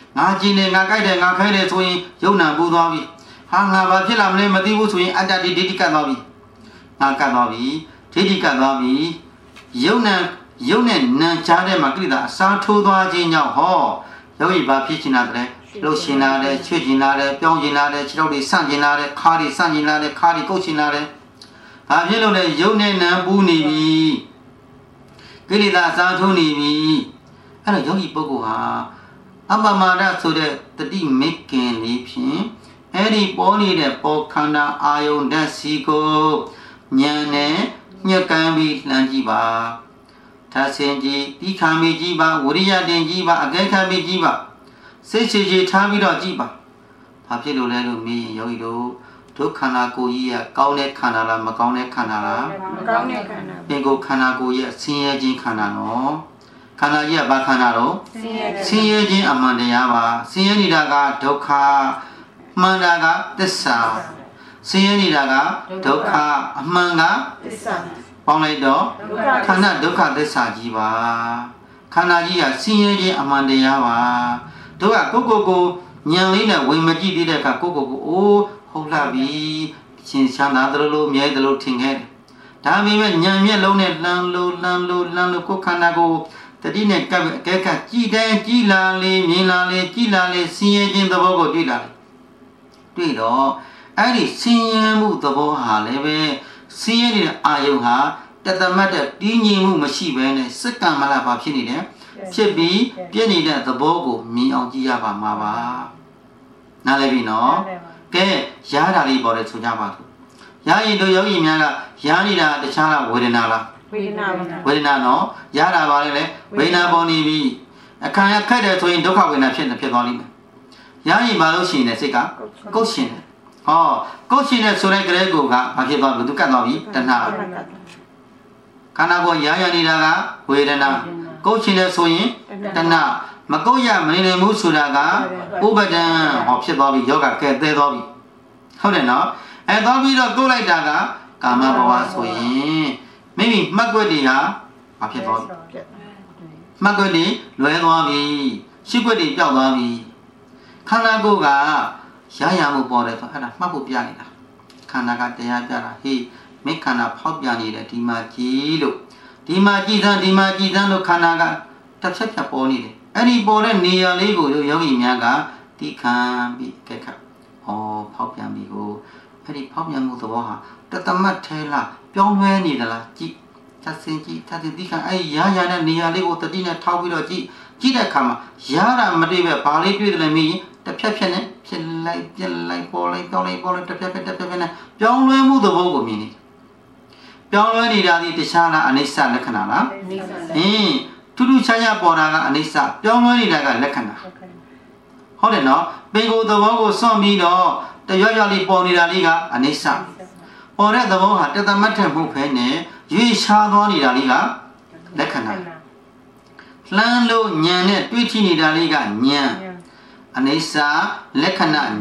ငါကြည်နေငါကြိုက်တယ်ငါခဲတယ်ဆိုရင်ယုံနာပူသွားပြီဟာငါဘာဖြစ်လာမလဲမသိဘူးဆိုရင်အတ္တဒိဋ္ဌိကတ်သွားပြီငါကတ်သွားပြီဒိဋ္ဌိကတ်သွားပြီယုံနဲ့နံချတဲ့မှာကိလေသာအစားထိုးသွားခြင်းကြောင့်ဟောယောဂီဘာဖြစ်ချင်တာလဲလှုပ်ရှင်လာတယ်ချွတ်ချင်လာတယ်ပြောင်းချင်လာတယ်ခြေထောက်တွေဆန့်ချင်လာတယ်ခါးတွေဆန့်ချင်လာတယ်ခါးတွေကုတ်ချင်လာတယ်ဘာဖြစ်လို့လဲယုံနဲ့နံပူနေပြီကိလေသာအစားထိုးနေပြီအဲ့တော့ယောဂီပုဂ္ဂိုလ်ဟာအပမဒဆိုတဲ့တတိမိခင်လေးဖြင့်အဲ့ဒီပေါ်နေတဲ့ပေါ်ခန္ဓာအာယုန်ဓာတ်စီကိုဉာဏ်နဲ့ညှက်ကမ်းပြီးလှမ်းကြည့်ပါထာဆင်ကြည့်တိခါမိကြည့်ပါဝိရိယတင်ကြည့်ပါအကဲခတ်မိကြည့်ပါစိတ်ချေထားပြီးတော့ကြည့်ပါဘာဖြစ်လို့လဲလို့မေးရင်ယောဂီတို့ဒုက္ခန္ဓာကိုယ်ကြီးကကောင်းတဲ့ခန္ဓာလားမကောင်းတဲ့ခန္ဓာလားမကောင်းတဲ့ခန္ဓာပင်ကိုယ်ခန္ဓာကိုယ်ရဲ့ဆင်းရဲခြင်းခန္ဓာနော်ခန္ဓာကြီးကဘာခန္ဓာတော့ဆင်းရဲခြင်းအမှန်တရားပါဆင်းရဲနေတာကဒုက္ခမှန်တာကသစ္စာဆင်းရဲနေတာကဒုက္ခအမှန်ကသစ္စာပေါင်းလိုက်တော့ခန္ဓာဒုက္ခသစ္စာကြီးပါခန္ဓာကြီးကဆင်းရဲခြင်းအမှန်တရားပါတို့ကကိုဉာဏ်လေးနဲ့ဝင်မကြည့်သေးတဲ့အခါကိုအိုးဟုတ်လာပြီရှင်ချမ်းသာသလိုမြဲသလိုထင်ခဲ့ဒါပေမဲ့ဉာဏ်မျက်လုံးနဲ့လှမ်းလို့ကိုခန္ဓာကိုတတိနဲ့ကပ်အကဲကကြည်တိုင်းကြည်လာလေမြင်လာလေကြည်လာလေဆင်းရဲခြင်းသဘောကိုတွေ့လာလေတွေ့တော့အဲ့ဒီဆင်းရဲမှုသဘောဟာလည်းပဲဆင်းရဲနေတဲ့အာယုံဟာတသမတ်တဲ့တည်ငြိမ်မှုမရှိဘဲနဲ့စက္ကန့်မလားဘာဖြစ်နေတယ်ဖြစ်ပြီးပြည့်နေတဲ့သဘောကိုမြင်အောင်ကြည့်ရပါမှာပါနားလည်ပြီနော်ကဲရားတာလေးပေါ်တယ်ဆိုကြပါစို့ရားရင်တို့ယောဂီများကရားနေတာတခြားလားဝေဒနာလားဝေဒနာနော်ရားတာပါလေဝေဒနာပေါ်နေပြီအခါရခက်တယ်ဆိုရင်ဒုက္ခဝေဒနာဖြစ်သွားလိမ့်မယ်ရားရင်ဘာလို့ရှိနေစိတ်ကကုတ်ရှင်တယ်ဟောကုတ်ရှင်တဲ့ဆိုတဲ့ကလေးကဘာဖြစ်သွားပြီသူကတ်သွားပြီတဏှာခန္ဓာကိုယ်ရားရနေတာကဝေဒနာကုတ်ရှင်တဲ့ဆိုရင်တဏှာမကုတ်ရမနေနိုင်ဘူးဆိုတာကဥပဒံဟောဖြစ်သွားပြီယောဂကဲသေးသွားပြီဟုတ်တယ်နော်သွားပြီးတော့ကုတ်လိုက်တာကကာမဘဝဆိုရင်မိမိမှတ်ွက်တွေဟာဘာဖြစ်သွားပြီမှတ်ွက်တွေလွဲသွားပြီရှိွက်တွေပျောက်သွားပြီခန္ဓာကိုယ်ကရမှုပေါ်တယ်ဆိုအဲ့ဒါမှတ်ဖို့ပြနေတာခန္ဓာကတရားပြတာဟေးမိခန္ဓာဖောက်ပြန်နေတယ်ဒီမှာကြည်လို့ဒီမှာကြည်သန်းလို့ခန္ဓာကတစ်ဖြတ်ပေါ်နေတယ်အဲ့ဒီပေါ်တဲ့နေရာလေးကိုယောဂီများကတိခံပြီးကဲခတ်ဖောက်ပြန်ပြီကိုအဲ့ဒီဖောက်ပြန်မှုသဘောဟာတသမတ်ထဲလားပြောင်းလဲနေသလားကြည့်သတ်စင်ကြည့်တိခံအဲ့ရတဲ့နေရာလေးကိုတတိနဲ့ထောက်ပြီးတော့ကြည့်တဲ့အခါမှာရတာမတွေ့ပဲဘာလေးတွေ့တယ်လဲမင်းတစ်ဖြတ်နဲ့ဖြစ်လိုက်ပြက်လိုက်ပေါ်လိုက်တစ်ဖြတ်နဲ့ပြောင်းလဲမှုသဘောကိုမြင်နေပြောင်းလဲနေတာဒီတခြားလားအနိစ္စလက္ခဏာလားထူးထူးခြားခြားပေါ်တာကအနိစ္စပြောင်းလဲနေတာကလက္ခဏာဟုတ်တယ်နော်ပင်ကိုယ်သဘောကိုစွန့်ပြီးတော့တရွလေးပေါ်နေတာလေးကအနိစ္စပေါ်တဲ့သဘောဟာတသမတ်ထက်မှုဖဲနဲ့ရွေးရှားသွားနေတာလေးကလက္ခဏာလှမ်းလို့ဉာဏ်နဲ့တွေးကြည့်နေတာလေးကဉာဏ်အနိစ္စလက္ခဏာဉာဏ်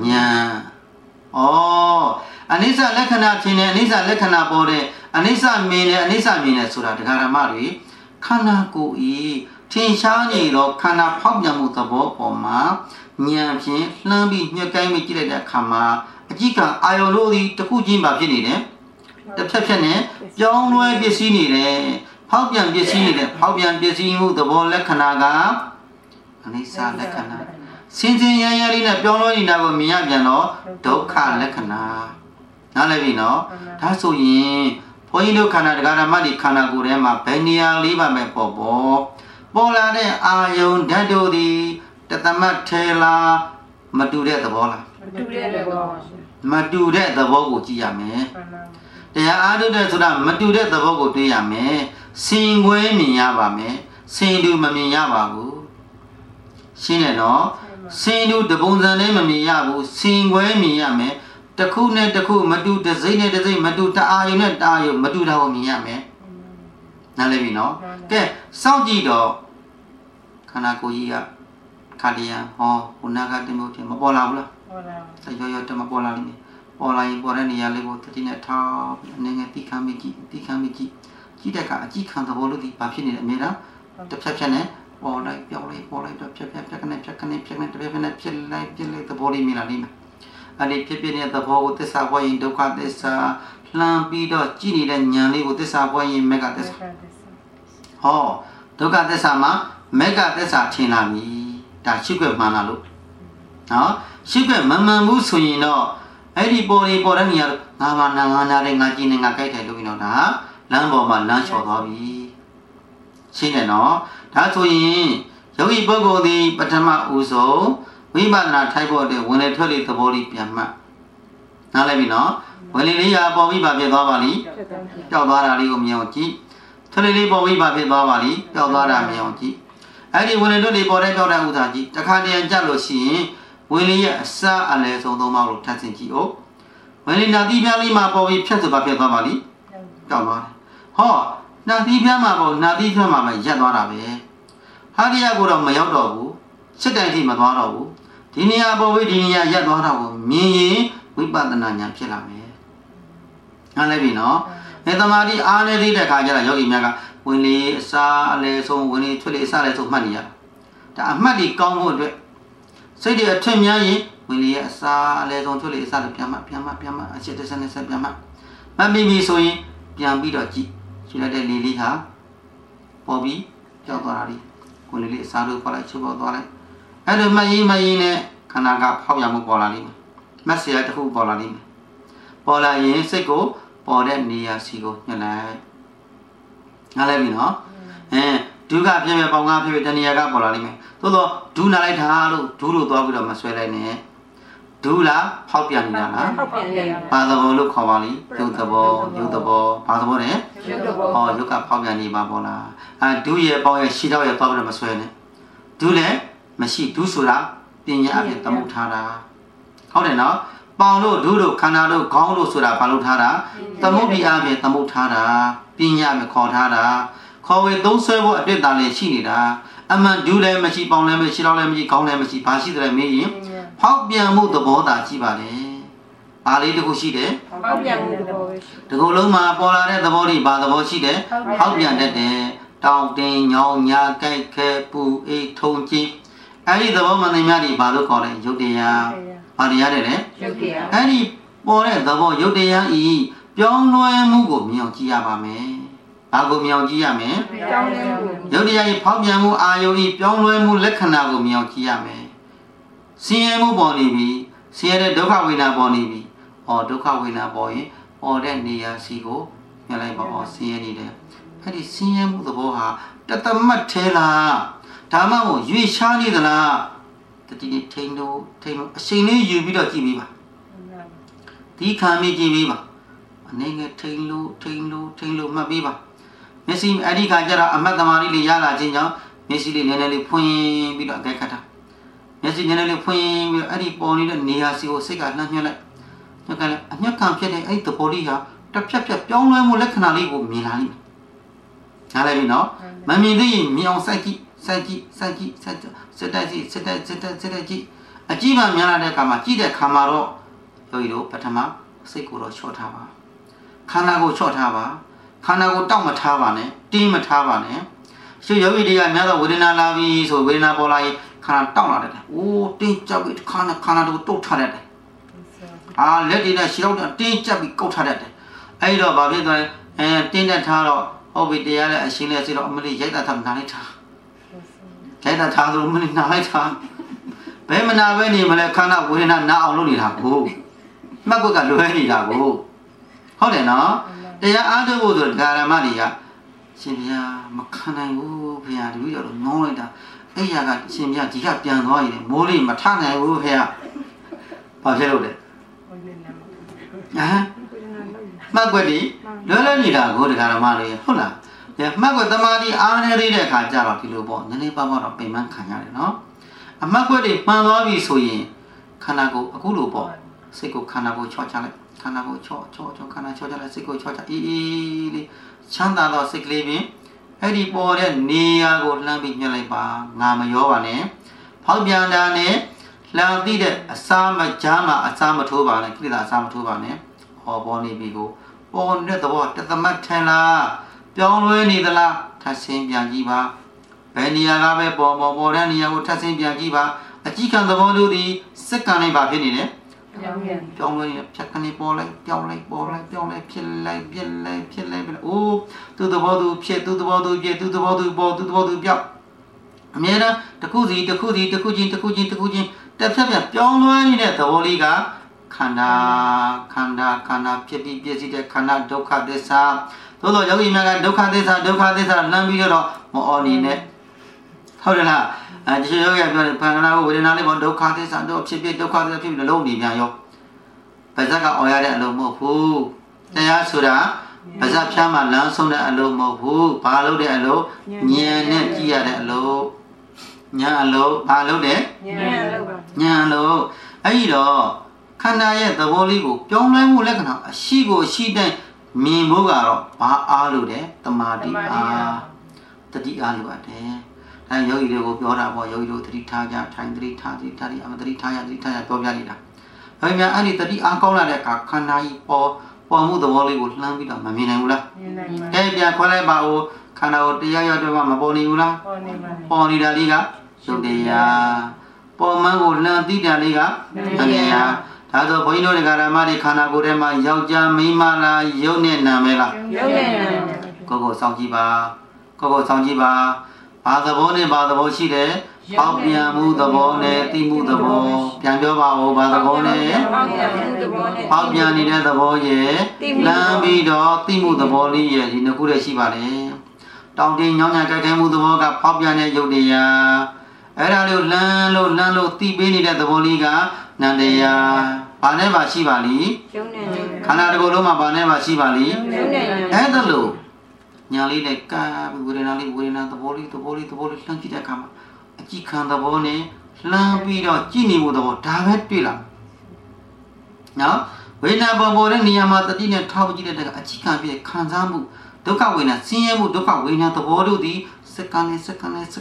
အနိစ္စလက္ခဏာဖြစ်နေအနိစ္စလက္ခဏာပေါ်တဲ့အနိစ္စမြင်တယ်ဆိုတာတရားဓမ္မတွေခန္ဓာကိုယ်ဤထင်ရှားနေတော့ခန္ဓာဖောက်ပြန်မှုသဘောပေါ်မှာဉာဏ်ဖြင့်လှမ်းပြီးညှက်ကိုင်းပြီးကြည့်လိုက်တဲ့အခါမှာအကြည့်ကအာယုံတို့ဒီတစ်ခုချင်းပါဖြစ်နေတယ်တစ်ဖြတ်နဲ့ပြောင်းလဲပစ္စည်းနေတယ်ဖောက်ပြန်ပစ္စည်းနေတယ်ဖောက်ပြန်ပစ္စည်းမှုသဘောလက္ခဏာကအနိစ္စလက္ခဏာစင်ရလေးနဲ့ပြောင်းလဲနေတာကိုမြင်ရပြန်တော့ဒုက္ခလက္ခဏာနားလည်ပြီနော်ဒါဆိုရင်ဘုန်းကြီးတို့ခန္ဓာတရားဓမ္မတွေခန္ဓာကိုယ်ထဲမှာဘယ်နေရာလေးပါပဲပေါ်လာတဲ့အာယုန်ဓာတ်တို့သည်တသမတ်ထဲလားမတူတဲ့သဘောလားမတူတဲ့သဘောကိုကြည့်ရမယ်တရားအားထုတ်တဲ့ဆိုတာမတူတဲ့သဘောကိုတွေ့ရမယ်စင်ခွဲမြင်ရပါမယ်စင်တူမမြင်ရပါဘူးရှင်းတယ်နော်စင်တူတပုံစံနဲ့မမြင်ရဘူးစင်ခွဲမြင်ရမယ်တစ်ခုနဲ့တစ်ခုမတူတစ်စိမ့်နဲ့တစ်စိမ့်မတူတအာယုနဲ့တအာယုမတူတာကိုမြင်ရမယ်နားလည်ပြီနော်ကဲစောင့်ကြည့်တော့ခန္ဓာကိုယ်ကြီးကခါလျံခုနကတမျိုးဖြစ်မပေါ်လာဘူးလားပေါ်လာဆက်ရောတမပေါ်လာလိမ့်မယ်ပေါ်လာရင်ပေါ်တဲ့နေရာလေးကိုတတိနဲ့ထားပြီးအနေငယ်တိခံမိကြည့်ကြည့်တဲ့အခါအကြည့်ခံသဘောလို့ဒီဘာဖြစ်နေလဲအမြဲတမ်းတစ်ဖြတ်နဲ့ပေါ်လိုက်ပြောင်းလိုက်ပေါ်လိုက်တော့ဖြတ်ကနေတပြည့်နဲ့ဖြစ်လိုက်သဘောလေးမြင်လာလိမ့်မယ်အဲ့ဒီဖြစ်တဲ့သဘောကိုသစ္စာပွားရင်ဒုက္ခသစ္စာလှမ်းပြီးတော့ကြည်နေတဲ့ဉာဏ်လေးကိုသစ္စာပွားရင်မေဃသစ္စာဟောဒုက္ခသစ္စာမှာမေဃသစ္စာထင်လာပြီဒါရှိခွက်မှန်လာလို့နော်ရှိခွက်မမှန်ဘူးဆိုရင်တော့အဲ့ဒီပေါ်တဲ့နေရာငါမှငါနာတယ်ငါကြည့်နေငါကြိုက်တယ်လို့ပြီးတော့ဒါလမ်းပေါ်မှာလမ်းလျှော်သွားပြီရှင်းတယ်နော်ဒါဆိုရင်ယောဂီပုဂ္ဂိုလ်ဒီပထမဦးဆုံးဝိပဿနာထိုက်ဖို့အတွက်ဝင်လေထွက်လေသဘောလေးပြန်မှတ်နားလည်ပြီနော်ဝင်လေလေးရပေါ်ပြီးပါဖြစ်သွားပါလိပျောက်သွားတာလေးကိုမြင်အောင်ကြည့်ထွက်လေလေးပေါ်ပြီးပါဖြစ်သွားပါလိပျောက်သွားတာမြင်အောင်ကြည့်အဲ့ဒီဝင်လေထွက်လေပေါ်တဲ့ပျောက်တဲ့ဥစ္စာကြည့်တခါတည်းကြလို့ရှိရင်ဝင်လေရဲ့အစအလယ်ဆုံးသုံးပါးကိုထပ်ဆင်ကြည့်အောင်ဝင်လေနာတိပြားလေးမှာပေါ်ပြီးဖြတ်ဆိုပါဖြစ်သွားပါလိပျောက်သွားတယ်ဟောနာတိပြားမှာပေါ်နာတိပြားမှာပဲရက်သွားတာပဲဟာဒီယာကိုတော့မရောက်တော့ဘူးစစ်တိုင်ထိမသွားတော့ဘူးဒီနေရာပေါ်ပြီးဒီနေရာရက်သွားတာကိုမြင်ရင်ဝိပဿနာဉာဏ်ဖြစ်လာမယ်နားလည်ပြီနော်အဲသမာဓိအားနေသေးတဲ့ခါကျတော့ယောဂီများကဝင်လေအစားအလဲဆုံးဝင်လေထွက်လေအစားလဲဆုံးမှတ်နေရတာဒါအမှတ်ဒီကောင်းဖို့အတွက်စိတ်တွေအထင်များရင်ဝင်လေအစားအလဲဆုံးထွက်လေအစားလဲပြန်မှအချက်တစ်စက်နဲ့ဆက်ပြန်မှမမိပြီဆိုရင်ပြန်ပြီးတော့ကြည့်ရှင်းလိုက်တဲ့လေလေးဟာပေါ်ပြီးကြောက်သွားတာလေးကိုလေးအစားလို့ပေါ်လိုက်ချုပ်ပေါ်သွားလိုက်အဲ့လိုမှတ်ရင်နဲ့ခန္ဓာကဖောက်ရမှုပေါ်လာလိမ့်မယ်မက်ဆေ့တစ်ခုပေါ်လာလိမ့်မယ်ပေါ်လာရင်စိတ်ကိုပေါ်တဲ့နေရာစီကိုညှိလိုက်နားလည်ပြီနော်ဒုက္ခဖြစ်မဲ့ပေါင်းကားဖြစ်တဲ့နေရာကပေါ်လာလိမ့်မယ်သို့တော့ဒုနာလိုက်တာလို့ဒုလို့သွားပြီးတော့မဆွဲလိုက်နဲ့ဒုလားဖောက်ပြန်နေတာလားဖောက်ပြန်နေတာဘာသဘောလို့ခေါ်ပါလိယုတ်သဘောဘာသဘောလဲယုတ်သဘောဟောယုတ်ကဖောက်ပြန်နေပါပေါ်လားဒုရဲ့ပေါင်းရဲ့ရှီတော့ရဲ့သွားပြီးတော့မဆွဲနဲ့ဒုလည်းမရှိဒုဆိုတာပညာအပြင်သမုတ်ထားတာဟုတ်တယ်နော်ပေါင်တို့ဒုတို့ခန္ဓာတို့ခေါင်းတို့ဆိုတာဘာလို့ထားတာသမုတ်ဒီအပြင်သမုတ်ထားတာပညာအပြင်ခေါ်ထားတာခေါ်ဝေသုံးဆွဲဖို့အပြစ်တာလည်းရှိနေတာအမှန်ဒုလည်းမရှိပေါင်လည်းမရှိတော့လည်းမရှိခေါင်းလည်းမရှိဘာရှိတယ်မေးရင်ဖောက်ပြန်မှုသဘောသာရှိပါလေဘာလေးတခုရှိတယ်ဖောက်ပြန်မှုသဘောရှိဒီကုလုံးမှာပေါ်လာတဲ့သဘောတွေဘာသဘောရှိတယ်ဖောက်ပြန်တတ်တယ်တောင်းတင်ညောင်းညာကြိုက်ခဲပူအေးထုံချင်းအဲ့ဒီသဘောမှန်တယ်များဒီဘာလို့ခေါ်လဲယုတ်တရားဘာတရားတယ်လဲယုတ်တရားအဲ့ဒီပေါ်တဲ့သဘောယုတ်တရားဤပြောင်းလဲမှုကိုမြင်အောင်ကြည့်ရပါမယ်ဘာကိုမြင်အောင်ကြည့်ရမလဲပြောင်းလဲမှုယုတ်တရားဤဖောက်ပြန်မှုအာယုဤပြောင်းလဲမှုလက္ခဏာကိုမြင်အောင်ကြည့်ရမယ်ဆင်းရဲမှုပေါ်နေပြီဆင်းရဲတဲ့ဒုက္ခဝေဒနာပေါ်နေပြီဒုက္ခဝေဒနာပေါ်ရင်ပေါ်တဲ့နေရာစီကိုမြင်လိုက်ပါဆင်းရဲနေတယ်အဲ့ဒီဆင်းရဲမှုသဘောဟာတသမတ်ထဲလားဒါမှမဟုတ်ရွေရှားနေသလားတတိထိန်လို့အချိန်လေးယူပြီးတော့ကြည့်ပေးပါဒီခံပြီးကြည့်ပေးပါအနေငယ်ထိန်လို့မှတ်ပေးပါမျက်စိအဲ့ဒီခါကျတော့အမတ်သမားလေးရလာခြင်းကြောင့်မျက်စိလေးနည်းနည်းလေးဖွင့်ပြီးတော့အကဲခတ်တာမျက်စိနည်းနည်းလေးဖွင့်ပြီးတော့အဲ့ဒီပေါ်နေတဲ့နေရာစီကိုစိတ်ကနှမ်းညှက်လိုက်ညှက်ကလည်းအညက်ခံဖြစ်တဲ့အဲ့ဒီသဘောလေးဟာတစ်ဖြတ်ပြောင်းလဲမှုလက္ခဏာလေးကိုမြင်လာလိမ့်မယ်နားလည်ပြီနော်မမြင်သေးရင်မြင်အောင်စိုက်ကြည့်စက်တိုက်ကြည့်အကြည့်မှများလာတဲ့အခါမှာကြည့်တဲ့ခါမှာတော့ယောဂီတို့ပထမစိတ်ကိုတော့ချော့ထားပါခန္ဓာကိုချော့ထားပါခန္ဓာကိုတောက်မထားပါနဲ့တင်းမထားပါနဲ့ရှုယောဂီတွေကများတော့ဝေဒနာလာပြီဆိုဝေဒနာပေါ်လာရင်ခန္ဓာတောက်လာတယ်အိုးတင်းကြပ်ပြီးခန္ဓာကိုတုတ်ထားတယ်လက်တွေနဲ့ရှီတော့တင်းကြပ်ပြီးကုတ်ထားတယ်အဲ့တော့ဘာဖြစ်သွားလဲတင်းနဲ့ထားတော့ဟုတ်ပြီတရားလည်းအရှင်းလဲစီတော့အမလေးရိုက်တာထားနားလိုက်ထားရိုက်တာထားဆိုမလေးနားလိုက်ထားဘယ်မနာပဲနေမလဲခန္ဓာဝေဒနာနားအောင်လုပ်နေတာကိုမှတ်ကွက်ကလွယ်နေတာကိုဟုတ်တယ်နော်တရားအားထုတ်ဖို့ဆိုဓမ္မတွေကရှင်ဘုရားမခံနိုင်ဘူးဘုရားတပည့်တော်ညောင်းလိုက်တာအဲ့ရကရှင်ဘုရားဒီကပြန်သွားရင်မိုးလေးမထနိုင်ဘူးဘုရားဘာဖြစ်လို့လဲမှတ်ကွက်ဒီလွယ်နေတာကိုဓမ္မတွေဟုတ်လားမှတ်ကွက်သမာဓိအားနေသေးတဲ့အခါကျတော့ဒီလိုပေါ့နည်းနည်းပါးပါးတော့ပြင်ပန်းခံရတယ်နော်အမှတ်ကွက်တွေမှန်သွားပြီဆိုရင်ခန္ဓာကိုယ်အခုလိုပေါ့စိတ်ကိုခန္ဓာကိုယ်ချော့ချလိုက်ခန္ဓာကိုယ်ချော့ခန္ဓာချော့ချလိုက်စိတ်ကိုချော့ချအေးလေးချမ်းသာသောစိတ်ကလေးပင်အဲ့ဒီပေါ်တဲ့နေရာကိုလှမ်းပြီးညှက်လိုက်ပါငါမရောပါနဲ့ဖောက်ပြန်တာနဲ့လှမ်းသိတဲ့အစာမကြားမှာအစာမထိုးပါနဲ့ကိလေသာအစာမထိုးပါနဲ့ဟောပေါ်နေပြီကိုပေါ်တဲ့သဘောတသမတ်ထန်လားပြောင်းလဲနေသလားထပ်ဆင်းပြန်ကြည့်ပါဘယ်နေရာကပဲပေါ်တဲ့နေရာကိုထပ်ဆင်းပြန်ကြည့်ပါအကြည့်ခံသဘောလို့ဒီစက္ကန့်လေးပါဖြစ်နေတယ်ပြောင်းလဲဖြတ်ကနေပေါ်လိုက်ပြောင်းလိုက်ဖြစ်လိုက်အိုးသူ့သဘောသူဖြစ်သူ့သဘောသူဖြစ်သူ့သဘောသူပေါ်သူ့သဘောသူပြောင်းအမြဲတမ်းတစ်ခုချင်းတက်ဖြတ်ပြောင်းလဲနေတဲ့သဘောလေးကခန္ဓာဖြစ်ပြီးပြည့်စည်တဲ့ခန္ဓာဒုက္ခသစ္စာသို့သောယောဂီများကဒုက္ခသစ္စာလမ်းပြီးတော့မအော်နေနဲ့ဟုတ်တယ်လားတချို့ယောဂီပြောတယ်ခန္ဓာကိုဝေဒနာလေးပေါ်ဒုက္ခသစ္စာတော့ဖြစ်ပြီးဒုက္ခသစ္စာဖြစ်ပြီးလုံးနေပြန်ရောပါဇက်ကအော်ရတဲ့အလုံးမဟုတ်ဘူးတရားဆိုတာပါဇက်ဖြားမှလမ်းဆုံးတဲ့အလုံးမဟုတ်ဘူးဘာလို့တဲ့အလုံးဉာဏ်နဲ့ကြည့်ရတဲ့အလုံးညာအလုံးဘာလို့တဲ့ညာအလုံးအဲ့ဒီတော့ခန္ဓာရဲ့သဘောလေးကိုပြောင်းလဲမှုလက္ခဏာအရှိကိုအရှိတိုင်းမြင်ဖို့ကတော့ဘာအားလို့တဲ့တမာတိအားတတိအားလို့ရတယ်။အဲယောဂီတွေကိုပြောတာပေါ့ယောဂီတို့သတိထားကြထိုင်သတိထားအမသတိထားရပြောပြနေတာ။ဒါပေမဲ့အဲ့ဒီတတိအားကောင်းလာတဲ့အခါခန္ဓာကြီးပေါ်မှုသဘောလေးကိုလှမ်းပြီးတော့မမြင်နိုင်ဘူးလား။မြင်နိုင်ပါဘူး။ပြန်ခွဲလိုက်ပါဦးခန္ဓာကိုတရားရောက်တော့မပေါ်နေဘူးလား။ပေါ်နေတာလေးကယုတ်တရားပေါ်မှန်းကိုလှမ်းသိတာလေးကမမြင်ရဒါဆိုဘုန်းကြီးတို့ဓမ္မတွေခန္ဓာကိုယ်ထဲမှာယောက်ျားမိန်းမလားရုပ်နဲ့နာမည်လားရုပ်နဲ့နာမည်ကိုစောင့်ကြည့်ပါဘာသဘောနဲ့ဘာသဘောရှိတယ်ပေါက်ပြန်မှုသဘောနဲ့သိမှုသဘောပြန်ပြောပါဦးဘာသဘောနဲ့ပေါက်ပြန်နေတဲ့သဘောရဲ့လမ်းပြီးတော့သိမှုသဘောလေးရဲ့ဒီနှစ်ခုတည်းရှိပါတယ်တောင်းတင်းညောင်းညာကြိုက်ခဲမှုသဘောကပေါက်ပြန်တဲ့ရုပ်တရားအဲ့ဒါလေးကိုလမ်းလို့သိပေးနေတဲ့သဘောလေးကနန္တရားဘာနဲ့ပါရှိပါလိခန္ဓာတစ်ခုလုံးမှာဘာနဲ့ပါရှိပါလိအဲ့ဒါလို့ညာလေးနဲ့ကာဝေဒနာသဘောလေးလှမ်းကြည့်တဲ့အခါမှာအကြည့်ခံသဘောနဲ့လှမ်းပြီးတော့ကြည့်နေမှုသဘောဒါပဲတွေ့လာနော်ဝေဒနာပေါ်တဲ့နေရာမှာတတိနဲ့ထောက်ကြည့်တဲ့ကအကြည့်ခံပြီးခံစားမှုဒုက္ခဝေဒနာဆင်းရဲမှုဒုက္ခဝေဒနာသဘောတို့သည်စက္ကန့်နဲ့ဖြတ်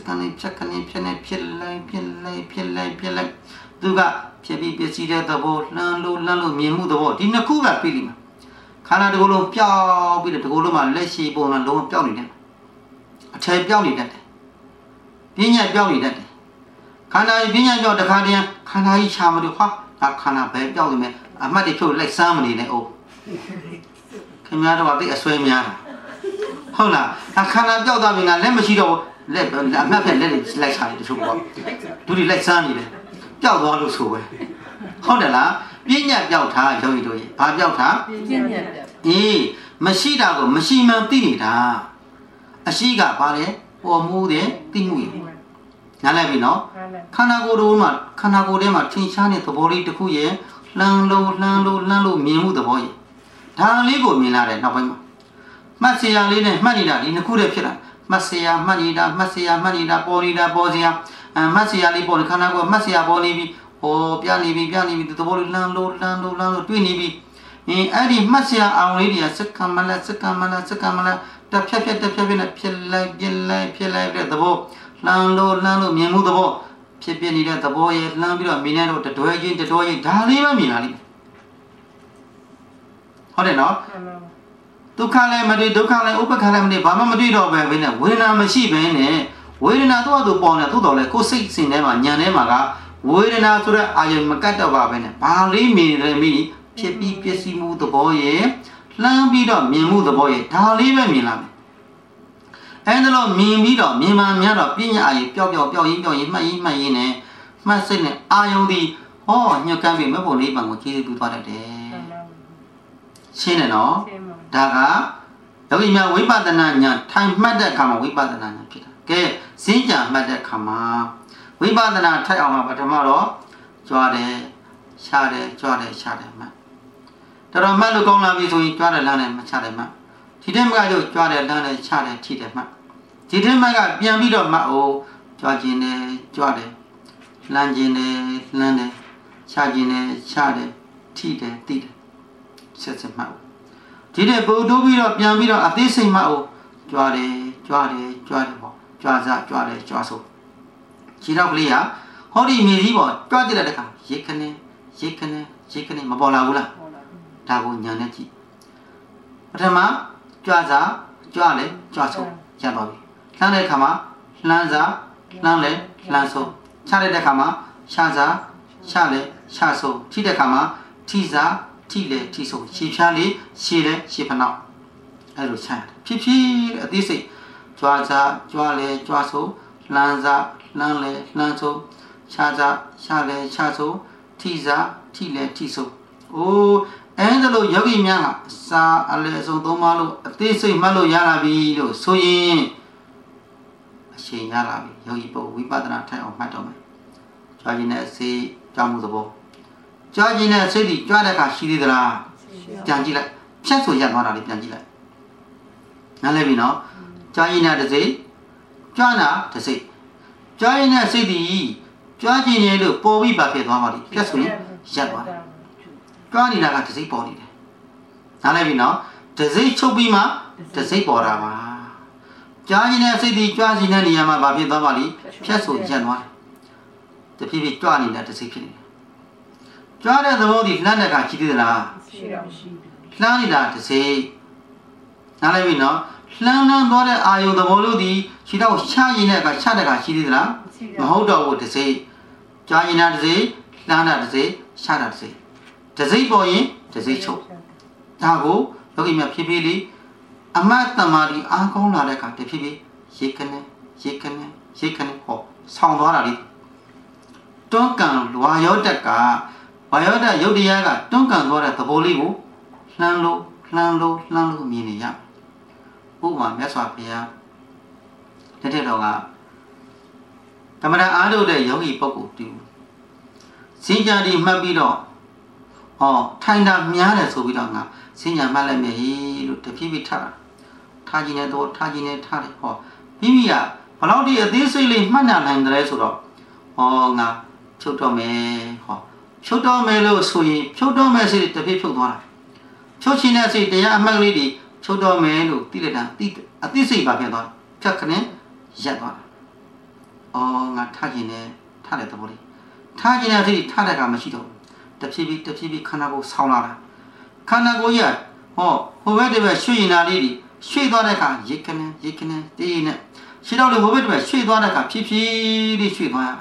လိုက်သူကဖြစ်ပြီးပစ္စည်းတဲ့သဘောလှမ်းလို့မြင်မှုသဘောဒီနှစ်ခုကပြီးလိမ့်မယ်ခန္ဓာတစ်ခုလုံးပျောက်ပြီးတော့တစ်ခုလုံးမှာလက်ရှိပုံနဲ့လုံးဝပျောက်နေတယ်အထည်ပျောက်နေတတ်တယ်ပညာပျောက်နေတတ်တယ်ခန္ဓာကြီးပညာပျောက်တခါတည်းခန္ဓာကြီးချာမလို့ဟာဒါခန္ဓာပဲပျောက်နေမယ်အမှတ်တွေဖြုတ်လိုက်စမ်းမနေနဲ့အိုးခင်ဗျားတို့ကသိအဆွဲများတာဟုတ်လားဒါခန္ဓာပျောက်သွားပြီငါလက်မရှိတော့လက်အမှတ်ဖြတ်လက်တွေလိုက်ချာတယ်တချို့ပေါ့ဒုတိလိုက်စမ်းနေတယ်ပျောက်သွားလို့ဆိုပဲဟုတ်တယ်လားပညာပျောက်ထားယောဂီတို့ရေဘာပျောက်ထားပညာအေးမရှိတာကိုမရှိမှန်သိနေတာအရှိကဘာလဲပေါ်မှုတဲ့သိမှုရေနားလည်ပြီနော်ခန္ဓာကိုယ်ထဲမှာထင်ရှားတဲ့သဘောလေးတစ်ခုရေလှမ်းလို့မြင်မှုသဘောရေဒါလေးကိုမြင်လာတယ်နောက်ပိုင်းမှာမှတ်စရာလေးနဲ့မှတ်နေတာဒီနှစ်ခုတည်းဖြစ်လာမှတ်စရာမှတ်နေတာပေါ်နေတာပေါ်စရာမှတ်စရာလေးပေါ်ခန္ဓာကိုယ်မှတ်စရာပေါ်နေပြီပြနေပြီဒီသဘောလေးလှမ်းလို့တွေ့နေပြီအဲ့ဒီမှတ်စရာအောင်လေးတွေကစက္ကမလတက်ဖြတ်နဲ့ဖြစ်လိုက်တဲ့သဘောလှမ်းလို့မြင်မှုသဘောဖြစ်ပြနေတဲ့သဘောရဲ့လှမ်းပြီးတော့မြင်ရတော့တတွဲချင်းဒါလေးပဲမြင်လာလိမ့်ဟုတ်တယ်နော်ဒုက္ခလည်းမတွေ့ဒုက္ခလည်းဥပ္ပခလည်းမတွေ့ဘာမှမတွေ့တော့ပဲနဲ့ဝေဒနာမရှိဘဲနဲ့ဝေဒနာတော့သူပေါ်နေသို့တော်လဲကိုယ်စိတ်စဉ်ထဲမှာညံထဲမှာကဝေဒနာဆိုတဲ့အာယုံမကတ်တော့ပါပဲနဲ့ဘာလေးမြင်တယ်မိဖြစ်ပြီးပျက်စီးမှုသဘောရဲ့လှမ်းပြီးတော့မြင်မှုသဘောရဲ့ဒါလေးပဲမြင်လာမယ်အဲ့ဒါလို့မြင်ပြီးတော့မြင်မှများတော့ပညာအာယုံပျောက်ရင်းမှတ်ရင်းနဲ့မှတ်စိတ်နဲ့အာယုံဒီညှက်ကမ်းပြီးမဖို့လေးပံကိုခြေပြုသွားတတ်တယ်ရှင်းတယ်နော်ဒါကယောဂီများဝိပဿနာဉာဏ်ထိုင်မှတ်တဲ့အခါမှာဝိပဿနာဉာဏ်ဖြစ်တာကဲစင်ကြံမှတ်တဲ့အခါမှာဝိပဿနာထိုက်အောင်မှာပထမတော့ကြွားတယ်ရှားတယ်မှတ်တော်မှတ်လို့ကောင်းလာပြီဆိုရင်ကြွားတယ်လမ်းတယ်မချတယ်မှတ်ဒီထဲမှာ就ကြွားတယ်လမ်းတယ်ချတယ်ထိတယ်မှတ်ဒီထဲမှာကပြန်ပြီးတော့မှတ်ကြွားခြင်းတယ်ကြွားတယ်လမ်းခြင်းတယ်လမ်းတယ်ချခြင်းတယ်ချတယ်ထိတယ်တိတယ်ဆက်မှတ်ဒီတဲ့ဘုဒ္ဓပြီးတော့ပြန်ပြီးတော့အသေးစိတ်မှတ်ကြွားတယ်ပေါ့ကြွားဆိုခြေထောက်ကလေးကဟောဒီမြေကြီးပေါ့ကြွားကြည့်တဲ့အခါရိတ်ခနဲ့မပေါ်လာဘူးလားဒါကိုညာနဲ့ကြည့်ပထမကြွားလေကြွားဆိုရပါပြီလှမ်းတဲ့အခါမှာလှမ်းစားလှမ်းလေလှမ်းဆုံးချလိုက်တဲ့ခါမှာရှာစားရှာလေရှာဆုံးထိတဲ့ခါမှာထိစားထိလေထိဆုံးရှည်ဖြားလေးရှည်လေရှည်ဖနောက်အဲ့လိုချရတယ်ဖြည်းဖြည်းအသေးစိတ်ကြွားစားကြွားလေကြွားဆုံးလှမ်းစားလှမ်းလေလှမ်းဆုံးရှာစားရှာလေရှာဆုံးထိစားထိလေထိဆုံးအိုးအဲ့ဒါလို့ယောဂီများကစာအလဲဆုံးသုံးပါလို့အသေးစိတ်မှတ်လို့ရလာပြီလို့ဆိုရင်အရှင်ရလာပြီယောဂီပုဂ္ဂိုလ်ဝိပဿနာထိုင်အောင်မှတ်တော့မယ်ကြွားခြင်းနဲ့စိတ်ကြောင်းမှုသဘောကြွားခြင်းနဲ့စိတ်ဒီကြွားတဲ့အခါရှိသေးသလားပြန်ကြည့်လိုက်ဖြတ်ဆိုရသွားတာလေးပြန်ကြည့်လိုက်နားလည်ပြီနော်ကြွားခြင်းနဲ့တစ်စိတ်ကြွားတာတစ်စိတ်ကြွားခြင်းနဲ့စိတ်ဒီကြွားခြင်းနဲ့လို့ပေါ်ပြီးပါဖြစ်သွားပါလိမ့်ဖြတ်ဆိုရင်ရပ်သွားတယ်ကြွားနေတာကတစ်စိတ်ပေါ်နေတယ်နားလည်ပြီနော်တစ်စိတ်ချုပ်ပြီးမှတစ်စိတ်ပေါ်တာပါကြားခြင်းနဲ့စိတ်ဒီကြွားခြင်းတဲ့နေရာမှာဘာဖြစ်သွားပါလိမ့်ဖြတ်ဆိုရပ်သွားတယ်တဖြည်းဖြည်းကြွားနေတာတစ်စိတ်ဖြစ်နေတယ်ကြွားတဲ့သဘောဒီလှမ်းတဲ့ကရှိသေးသလားရှိတော့ရှိတယ်လှမ်းနေတာတစ်စိတ်နားလည်ပြီနော်လှမ်းသွားတဲ့အာယုံသဘောလို့ဒီခြေတော့ချရင်တဲ့ကချတဲ့ကရှိသေးသလားမဟုတ်တော့ဘူးတစ်စိတ်ကြွားရင်တာတစ်စိတ်လှမ်းတာတစ်စိတ်ချတာတစ်စိတ်တစ်စိတ်ပေါ်ရင်တစ်စိတ်ချုပ်ဒါကိုယောဂီများဖြည်းဖြည်းလေးအမတ်တမာဒီအားကောင်းလာတဲ့အခါတဖြည်းဖြည်းရေခနဲ့ဟောဆောင်းသွားတာလေတွန်းကန်ဝါယောတက်ကဝါယောတက်ယုတ်တရားကတွန်းကန်သွားတဲ့သဘောလေးကိုလှမ်းလို့မြင်နေရဥပမာမြတ်စွာဘုရားလက်ထက်တော်ကဓမ္မတာအားထုတ်တဲ့ယောဂီပုဂ္ဂိုလ်တူစင်ကြံဒီမှတ်ပြီးတော့ထိုင်တာများတယ်ဆိုပြီးတော့ငါစင်ညာမှတ်လိုက်မယ်လို့တဖြည်းဖြည်းထားခြင်းနဲ့တော့ထားခြင်းနဲ့ထားတယ်မိမိကဘလောက်ဒီအသေးစိတ်လေးမှတ်နိုင်တယ်ဆိုတော့ငါဖြုတ်တော့မယ်ဖြုတ်တော့မယ်လို့ဆိုရင်ဖြုတ်တော့မယ်စိတ်တဖြည်းဖြုတ်သွားတာဖြုတ်ခြင်းနဲ့စိတ်တရားအမှတ်ကလေးတွေဖြုတ်တော့မယ်လို့သိလိုက်တာအသိစိတ်ပါဖြစ်သွားဖြတ်ခနဲ့ရက်သွားတာငါထားခြင်းနဲ့ထားတဲ့သဘောလေးထားခြင်းနဲ့စိတ်ထားတဲ့ကမရှိတော့တဖြည်းဖြည်းခန္ဓာကိုယ်ဆောင်းလာတာခန္ဓာကိုယ်ရဟိုဘက်တည်းပဲရွှေ့ရင်နာလေးတွေရွှေ့သွားတဲ့အခါရိတ်ခနဲ့တေးနဲ့ရှင်းတော့လေဟိုဘက်တည်းပဲရွှေ့သွားတဲ့အခါဖြည်းဖြည်းလေးရွှေ့သွားရတာ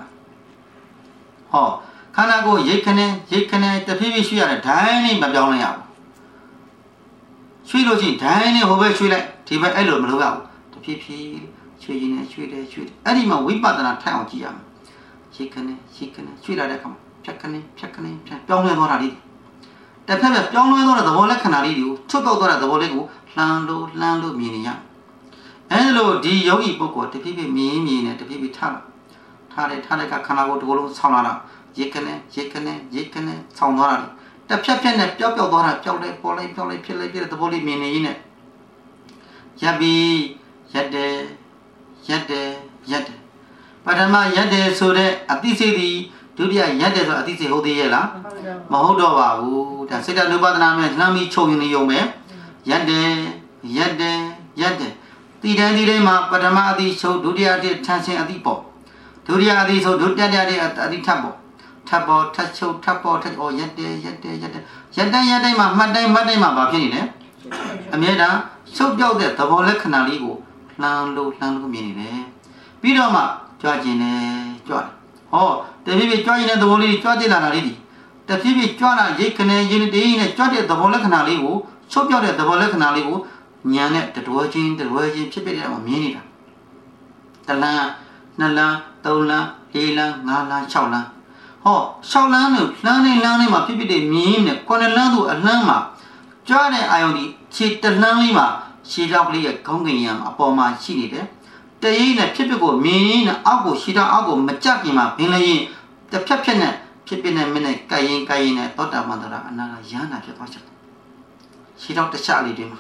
ခန္ဓာကိုယ်ရိတ်ခနဲ့တဖြည်းဖြည်းရွှေ့ရတယ်ဒိုင်းနဲ့မပြောင်းလဲရဘူးရွှေ့လို့ချင်းဒိုင်းနဲ့ဟိုဘက်ရွှေ့လိုက်ဒီဘက်အဲ့လိုမလုပ်ရဘူးတဖြည်းဖြည်းရွှေ့ရင်းနဲ့ရွှေ့တယ်အဲ့ဒီမှာဝိပဿနာထိုင်အောင်ကြည့်ရမယ်ရိတ်ခနဲ့ရွှေ့လာတဲ့အခါမှာဖြတ်ပြောင်းလဲသွားတာလေးတစ်ဖက်ပြောင်းလဲသွားတဲ့သဘောလက္ခဏာလေးတွေကိုချုပ်တော့သွားတဲ့သဘောလေးကိုလှမ်းလို့မြင်နေရအဲလိုဒီယောဂီပုဂ္ဂိုလ်တဖြည်းဖြည်းမြင်နဲ့တဖြည်းဖြည်းထားတဲ့ကခန္ဓာကိုယ်တစ်ခုလုံးဆောင်းလာတာရိတ်ခနဲ့ဆောင်းသွားတာတစ်ဖက်နဲ့ပျောက်သွားတာပျောက်လိုက်ပေါ်လိုက်ဖြစ်လိုက်တဲ့သဘောလေးမြင်နေရင်းနဲ့ရပ်ပြီးရက်တယ်ပထမရက်တယ်ဆိုတဲ့အသိစိတ်ဒီဒုတိယရက်တယ်ဆိုအသိစိတ်ဟုတ်သေးရဲ့လားမဟုတ်တော့ပါဘူးဒါစိတ်တ ानु ပဒနာမဲ့လှမ်းပြီးချုပ်ရင်နေရုံပဲရက်တယ်တည်တိုင်းမှာပထမအသိချုပ်ဒုတိယအသိထန်းခြင်းအသိပေါ့ဒုတိယအသိချုပ်ဒုတိယအသိအသိထပ်ပေါ့ထပ်ချုပ်ရက်တယ်မှာမှတ်တိုင်းမှာဘာဖြစ်နေလဲအမြဲတမ်းချုပ်ပြောက်တဲ့သဘောလက္ခဏာလေးကိုလှမ်းလို့မြင်နေတယ်ပြီးတော့မှကြွခြင်းနဲ့ကြွတယ်တဖြည်းဖြည်းကြွရင်တဲ့သဘောလေးကြွတဲ့လာတာလေးတဖြည်းဖြည်းကြွလာရိတ်ခနဲ့ရင်းတေးနဲ့ကြွတဲ့သဘောလက္ခဏာလေးကိုချုပ်ပြောက်တဲ့သဘောလက္ခဏာလေးကိုဉာဏ်နဲ့တတွဲချင်းဖြစ်တဲ့အောင်မြင်နေတာတလန်းနှစ်လန်းသုံးလန်းလေးလန်းငါးလန်း၆လန်း6လန်းလို့လှမ်းနေမှာဖြစ်တဲ့မြင်းနဲ့9လန်းသူအလန်းမှာကြွတဲ့အာယုန်ဒီခြေတလန်းလေးမှာခြေထောက်ကလေးရဲ့ခေါင်းကင်ရံအပေါ်မှာရှိနေတယ်တရိပ်နဲ့ဖြစ်ကိုမြင်းနဲ့အောက်ကိုခြေထောက်အောက်ကိုမကြခင်မှာဘင်းလေးတစ်ဖြတ်နဲ့ဖြစ်တဲ့မင်းနဲ့ကိုင်ရင်နဲ့သောတာပန်တရာအနာကရဟန္တာဖြစ်သွားချက်ခြေထောက်တစ်ချလေးတွေမှာ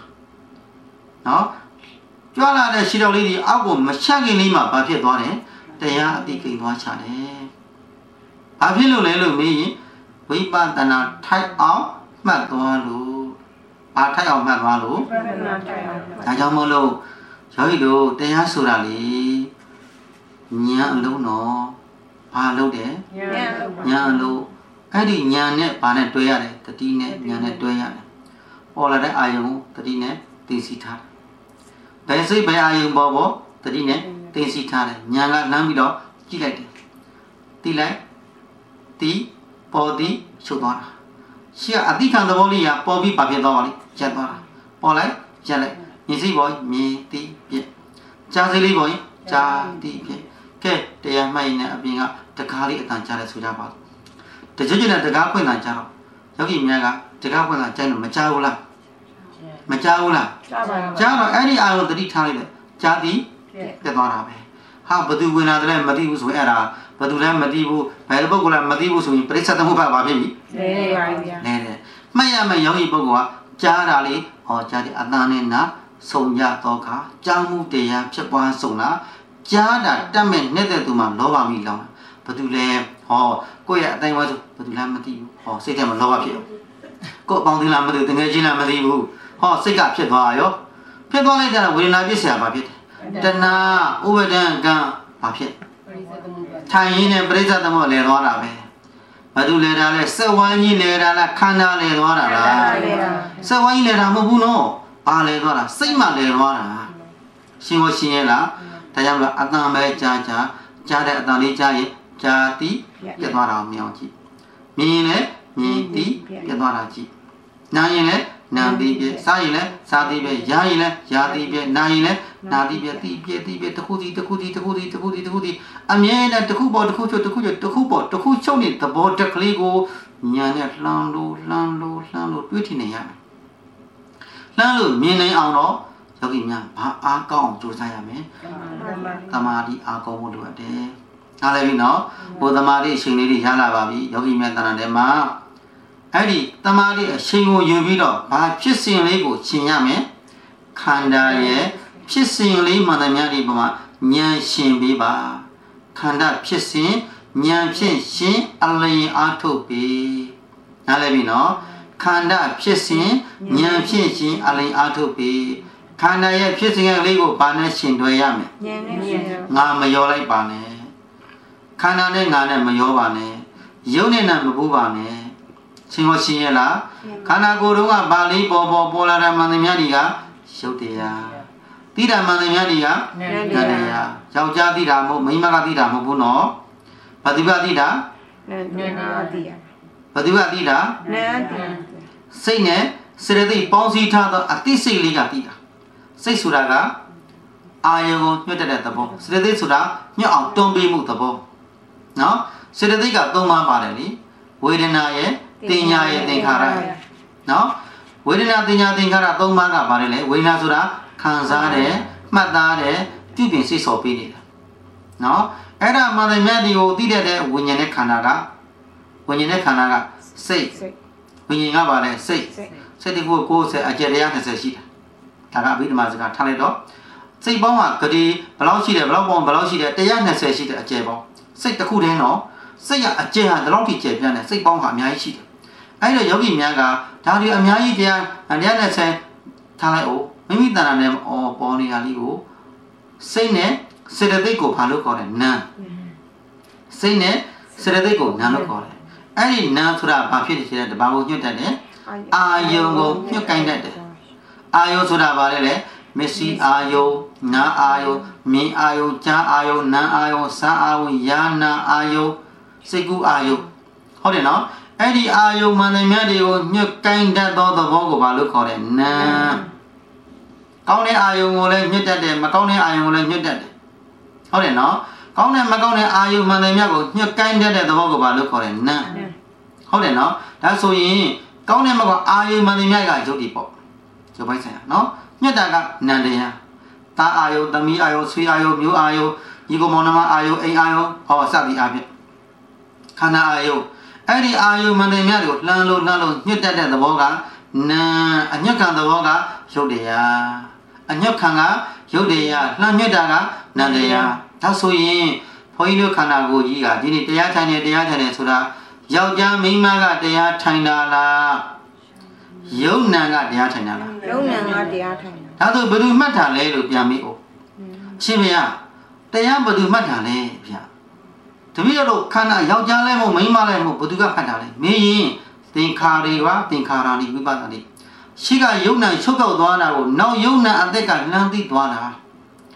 ကြွလာတဲ့ခြေထောက်လေးဒီအောက်ကိုမချခင်လေးမှာဘာဖြစ်သွားတယ်တရားအတိကိန်းသွားချတယ်ဘာဖြစ်လို့လဲလို့မေးရင်ဝိပဿနာထိုက်အောင်မှတ်သွားလို့ဘာထိုက်အောင်မှတ်သွားလို့ဒါကြောင့်မို့လို့ယောဂီတို့တရားဆိုတာလေဉာဏ်အလုံးတော့ဘာလုပ်တယ်ဉာဏ်အလုံးအဲ့ဒီဉာဏ်နဲ့ဘာနဲ့တွဲရတယ်တတိနဲ့ဉာဏ်နဲ့တွဲရတယ်ပေါ်လာတဲ့အာယုံတတိနဲ့သိစီထားဘယ်စိတ်ဘယ်အာယုံပေါ်တတတိနဲ့တင်စီထားတယ်ညာကလမ်းပြီးတော့ကြည့်လိုက်တယ်တီးလိုက်တီးပေါ်တီးချုပ်သွားတာရှေ့ကအတိခံသဘောလေးကပေါ်ပြီးပါဖြစ်သွားပါလိရက်သွားတာပေါ်လိုက်ရက်လိုက်မြင်စိပေါ်မြင်တီးပြက်ကြားစိလေးပေါ်ကြားတီးပြက်ကဲတရားမှတ်ရင်အပြင်ကတကားလေးအတန်ကြားလဲဆိုကြပါတကြွကြွနဲ့တကားဖွင့်တာကြားတော့ယောဂီများကတကားဖွင့်တာကြိုက်လို့မကြားဘူးလားမကြားဘူးလားကြားတော့အဲ့ဒီအာရုံတတိထားလိုက်တယ်ကြားတီးပြက်သွားတာပဲဟာဘသူဝင်လာတယ်မသိဘူးဆိုရင်အဲ့ဒါဘသူလည်းမသိဘူးဘယ်လိုပုဂ္ဂိုလ်လည်းမသိဘူးဆိုရင်ပြိဿသမုပ္ပါဘာဖြစ်ပြီလဲပါဗျာလဲတယ်မှတ်ရမယ်ယောဂီပုဂ္ဂိုလ်ကကြားတာလေဟောကြားတယ်အတန်နဲ့နာဆုံရတော့ခါကြားမှုတရားဖြစ်ပွားဆုံးလားကြားတာတက်မဲ့နေတဲ့သူမှလောဘမိလောင်ဘသူလဲဟောကိုယ့်ရဲ့အတိုင်းဝါဆိုဘသူလည်းမသိဘူးဟောစိတ်ထဲမှာလောဘဖြစ်ကိုယ့်အပေါင်းသင်းလားမသိဘူးတကယ်ချင်းလားမသိဘူးဟောစိတ်ကဖြစ်သွားရောဖြစ်သွားလိုက်တာဝေဒနာဖြစ်เสียဘာဖြစ်တဏှာဥပါဒံကံဘာဖြစ်ထိုင်ရင်းနဲ့ပရိစ္ဆေသမုပ္ပါလဲသွားတာပဲဘာလို့လဲတာလဲစက်ဝိုင်းကြီးလဲတာလားခန္ဓာလဲသွားတာလားစက်ဝိုင်းကြီးလဲတာမဟုတ်ဘူးနော်ဘာလဲသွားတာစိတ်မှလဲသွားတာရှင်းလို့ရှင်းရဲ့လားဒါကြောင့်လို့အတန်ပဲကြားတဲ့အတန်လေးကြားရင်ကြားတိပြတ်သွားတာကိုမြင်အောင်ကြည့်မြင်ရင်လည်းမြင်တိပြတ်သွားတာကြည့်နားရင်လည်းနာတိပြည့်စားရင်လည်းစားတိပြည့်ရားရင်လည်းရားတိပြည့်နာရင်လည်းနာတိပြည့်တိပြည့်တစ်ခုစီအမြဲတမ်းတစ်ခုပေါ်တစ်ခုချုပ်တစ်ခုပေါ်တစ်ခုချုပ်နေသဘောတက်ကလေးကိုညာနဲ့လှမ်းလို့တွေးထင်နေရမယ်လှမ်းလို့မြင်နိုင်အောင်တော့ယောဂီများဘာအားကောင်းအောင်ကြိုးစားရမယ်သမာဓိအားကောင်းဖို့လိုအပ်တယ်အားလည်းပြီနော်ဘုသမာဓိအချိန်လေးတွေရလာပါပြီယောဂီများတဏ္ဍာထဲမှာအဲ့ဒီသမာဓိအချိန်ကိုယူပြီးတော့ဘာဖြစ်စဉ်လေးကိုရှင်းရမယ်ခန္ဓာရဲ့ဖြစ်စဉ်လေးမှန်တယ်များဒီပုံမှာဉာဏ်ရှင်ပေးပါခန္ဓာဖြစ်စဉ်ဉာဏ်ဖြင့်ရှင်အလင်းအားထုတ်ပြီးနားလည်ပြီနော်ခန္ဓာဖြစ်စဉ်ဉာဏ်ဖြင့်ရှင်အလင်းအားထုတ်ပြီးခန္ဓာရဲ့ဖြစ်စဉ်လေးကိုဘာနဲ့ရှင်တွယ်ရမလဲဉာဏ်နဲ့ငါမရောလိုက်ပါနဲ့ခန္ဓာနဲ့ငါနဲ့မရောပါနဲ့ယုံနဲ့မပူပါနဲ့ရှင်ကိုရှင်ရလားခန္ဓာကိုယ်တော့ကဘာလေးပေါ်လာတဲ့မှန်သမျှတွေကရုပ်တရားတိတာမှန်သမျှတွေကနန္တရားယောက်ျားတိတာမဟုတ်မိန်းမကတိတာမဟုတ်ဘူးနော်ဘတိပတိတာနန္တိဘတိပတိတာနန္တိစိတ်နဲ့စေတသိက်ပေါင်းစည်းထားသောအတိစိတ်လေးကတိတာစိတ်ဆိုတာကအာယုံကိုညှို့တဲ့သဘောစေတသိက်ဆိုတာညှို့အောင်တွန်းပေးမှုသဘောနော်စေတသိက်က၃ပါးပါတယ်လေဝေဒနာရဲ့တင်ညာရဲ့သင်္ခါရနော်ဝေဒနာတင်ညာသင်္ခါရ၃ပါးကပါတယ်လေဝေဒနာဆိုတာခံစားတယ်မှတ်သားတယ်ပြုပြင်စိတ်ဆော်ပေးနေတာနော်အဲ့ဒါမှလည်းမြတ်ဒီကိုသိတဲ့ဝိညာဉ်နဲ့ခန္ဓာကစိတ်ဝိညာဉ်ကပါလေစိတ်တကူ90အကျယ်တရား20ရှိတာဒါကအဘိဓမ္မာစကားထားလိုက်တော့စိတ်ပေါင်းကဂတိဘယ်လောက်ရှိတယ်ဘယ်လောက်ရှိတယ်120ရှိတယ်အကျယ်ပေါင်းစိတ်တစ်ခုတည်းနော်စိတ်ကအကျယ်ဟာဒီလောက်ထိကျယ်ပြန့်တယ်စိတ်ပေါင်းကအများကြီးရှိတယ်အဲ့တော့ယောဂီများကဒါတွေအများကြီးတရား120ထားလိုက်အောင်မိမိတဏ္ဍာနဲ့ပေါ်နေတာလေးကိုစိတ်နဲ့စေတသိက်ကိုဘာလို့ခေါ်လဲနာစိတ်နဲ့စေတသိက်ကိုနာလို့ခေါ်တယ်အဲ့ဒီနာဆိုတာဘာဖြစ်လဲဆိုတော့ဘာကိုညွှတ်တတ်လဲအာယုံကိုညှို့ကိုင်းတတ်တယ်အာယုံဆိုတာဘာလဲမစ္စည်းအာယုံနာအာယုံမြင်အာယုံကြားအာယုံနာအာယုံစားအာယုံယာနာအာယုံစိတ်ကူးအာယုံဟုတ်တယ်နော်အဲ့ဒီအာယုံမှန်တယ်မြတ်တွေကိုညှို့ကိုင်းတတ်သောသဘောကိုဘာလို့ခေါ်လဲနာကောင်းတဲ့အာယုံကိုလည်းညှို့တတ်တယ်မကောင်းတဲ့အာယုံကိုလည်းညှို့တတ်တယ်ဟုတ်တယ်နော်ကောင်းတဲ့မကောင်းတဲ့အာယုံမှန်တယ်မြတ်ကိုညှို့ကိုင်းတတ်တဲ့သဘောကိုဘာလို့ခေါ်လဲနာဟုတ်တယ်နော်ဒါဆိုရင်ကောင်းတဲ့မကောင်းအာယုံမှန်တယ်မြတ်ကယုတ်တိပေါ့ရုပ်ပိုင်းဆိုင်ရာနော်ညှို့တာကနန္တရားတာအာယုံသမီးအာယုံဆွေအာယုံမျိုးအာယုံညီကိုမောင်နှမအာယုံအိမ်အာယုံဟောစသည်အဖြစ်ခန္ဓာအာယုံအဲ့ဒီအာယုံမှန်တယ်မြတ်ကိုလှမ်းလို့ညှို့တတ်တဲ့သဘောကနာအညွတ်ခံသဘောကယုတ်တရားအညွတ်ခံကယုတ်တရားလှမ်းညွတ်တာကနန္တရားဒါဆိုရင်ဘုန်းကြီးတို့ခန္ဓာကိုယ်ကြီးကဒီနေ့တရားထိုင်နေဆိုတာယောက်ျားမိန်းမကတရားထိုင်တာလားယုံနံကတရားထိုင်တာလားယုံနံကတရားထိုင်တာဒါဆိုဘယ်သူမှတ်တာလဲလို့ပြန်မေးအောင်ရှင်ဗျာတရားဘယ်သူမှတ်တာလဲဗျာတပည့်တော်ခန္ဓာယောက်ျားလဲမဟုတ်မိန်းမလဲမဟုတ်ဘယ်သူကမှတ်တာလဲမင်းရင်သင်္ခါရဝသင်္ခါရဏိဝိပဿနာရှိကယုံနံချုပ်ပြောက်သွားတာကိုနောက်ယုံနံအသက်ကလှမ်းသိသွားတာ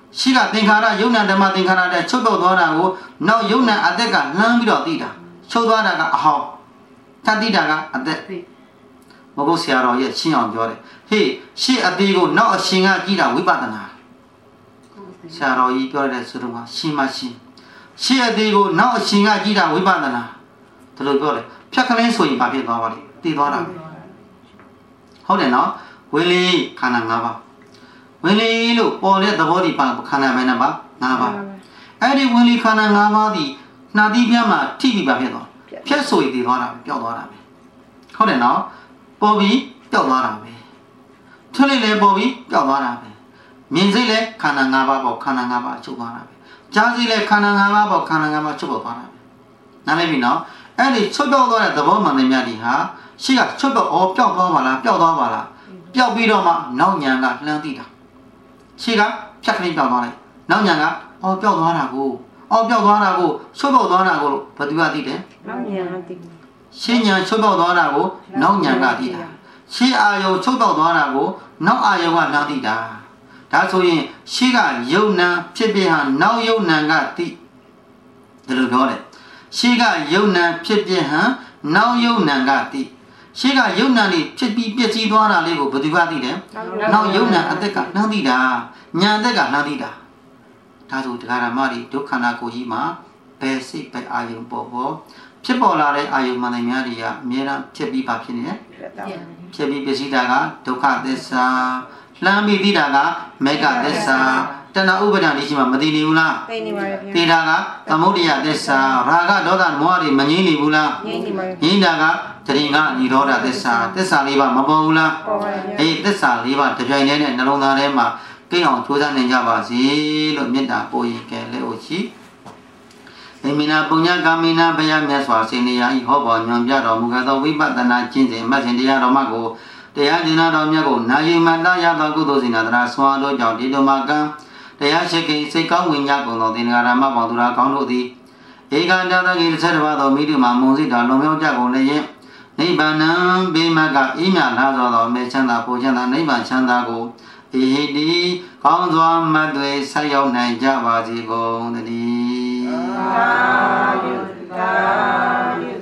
ရှိကသင်္ခါရယုံနာဓမ္မသင်္ခါရတဲ့ချုပ်တော့သွားတာကိုနောက်ယုံနာအသက်ကလှမ်းပြီးတော့သိတာချုပ်သွားတာကအဟောင်းသတိတာကအသက်မဟုတ်ဆရာတော်ရဲ့ရှင်းအောင်ပြောတယ်ဟေးရှေ့အသေးကိုနောက်အရှင်ကကြည့်တာဝိပဿနာဆရာတော်ကြီးပြောတဲ့ဆိုတော့ရှင်းမရှင်းရှေ့အသေးကိုနောက်အရှင်ကကြည့်တာဝိပဿနာဒါလိုပြောတယ်ဖြတ်ကလင်းဆိုရင်ဘာဖြစ်သွားပါလဲသိသွားတာဟုတ်တယ်နော်ဝိလေခန္ဓာ၅ပါးဝိလေလို့ပေါ်တဲ့သဘောဒီပါခန္ဓာပဲနဲ့ပါ၅ပါးအဲ့ဒီဝိလေခန္ဓာ၅ပါးဒီနှာသီးပြမှာထိပြီးပါဖြစ်သွားဖြတ်ဆိုရင်သိသွားတာပျောက်သွားတာပဲဟုတ်တယ်နော်ပေါ်ပြီးပျောက်သွားတာပဲထွလေးလည်းပေါ်ပြီးပျောက်သွားတာပဲမြင်စိတ်လည်းခန္ဓာ၅ပါးပေါ့ခန္ဓာ၅ပါးချုပ်သွားတာပဲကြားစိတ်လည်းခန္ဓာ၅ပါးပေါ့ခန္ဓာ၅ပါးချုပ်သွားတာပဲနားလည်ပြီနော်အဲ့ဒီချုပ်ပြောက်သွားတဲ့သဘောမှန်တဲ့မြတ်ဒီဟာရှိကချုပ်တော့ပျောက်သွားပါလားပျောက်သွားပါလားပျောက်ပြီးတော့မှနောက်ညာကလှမ်းသိတာရှိကဖြတ်ကလေးပျောက်သွားလိုက်နောက်ညာကပျောက်သွားတာကိုပျောက်သွားတာကိုချုပ်ပြောက်သွားတာကိုဘယ်သူကသိတယ်နောက်ညာကသိရှင်းညာချုပ်ပြောက်သွားတာကိုနောက်ညာကသိတာရှင်းအာယုံချုပ်ပြောက်သွားတာကိုနောက်အာယုံကလှမ်းသိတာဒါဆိုရင်ရှင်းကယုံနံဖြစ်ဖြစ်ဟာနောက်ယုံနံကသိဒီလိုပြောတယ်ရှေ့ကယုံနံဖြစ်ဖြစ်ဟန်နောက်ယုံနံကသိရှေ့ကယုံနံလေးဖြစ်ပြီးပြည့်စည်သွားတာလေးကိုဘယ်သူကသိတယ်နောက်ယုံနံအသက်ကနှမ်းသိတာညာအသက်ကနှမ်းသိတာဒါဆိုတရားဓမ္မတွေဒုက္ခနာကိုကြီးမှာဘယ်စိတ်ပဲအာယုံပေါ်ဖြစ်ပေါ်လာတဲ့အာယုံမှန်တယ်များတွေကအမြဲတမ်းဖြစ်ပြီးပါဖြစ်နေတယ်ဖြစ်ပြီးပြည့်စည်တာကဒုက္ခသစ္စာလှမ်းပြီးသိတာကမေဃသစ္စာတဏှာဥပါဒဏ်ဒီရှိမှမသိနေဘူးလားသိနေပါရဲ့ဗျာသိတာကသမုဒိယသစ္စာရာဂဒေါသမောဟတွေမငြိမ့်နေဘူးလားငြိမ့်နေပါရဲ့ငြိမ့်တာကတရင်ကនិရောဓသစ္စာသစ္စာ၄ပါးမပေါ်ဘူးလားပေါ်ပါရဲ့အေးသစ္စာ၄ပါးတစ်ပြိုင်တည်းနဲ့နှလုံးသားထဲမှာကိန်းအောင်ကြိုးစားနိုင်ကြပါစေလို့မေတ္တာပို့ရင်ကဲလက်ဟုတ်ရှိအိမိနာပုညကာမိနာဘယမြတ်စွာစေနေယဤဟောပေါ်ညွန်ပြတော်မူသောဝိပဿနာကျင့်စဉ်မှတ်စဉ်တရားတော်မှကိုတရားကျင့်တော်မြတ်ကိုနာယီမတ္တရသောကုသိုလ်စေနာတရားဆွမ်းတို့ကြောင့်ဒီလိုမှကံတရားရှိကိစိတ်ကောင်းဝိညာဉ်ကုန်သောသင်္ဃာရမပေါသူရာကောင်းတို့သည်ဧကံတတကိတစ်ပါးသောမိတုမှာမုံစိတာလုံမြောက်ကြကုန်လည်းရင်နိဗ္ဗာန်ဘေးမကအေးမြလာသောမေချမ်းသာပူချမ်းသာနိဗ္ဗာန်ချမ်းသာကိုဧဟိတိကောင်းစွာမတ်တွေဆက်ရောက်နိုင်ကြပါစေကုန်သတည်းသာဓုသာဓု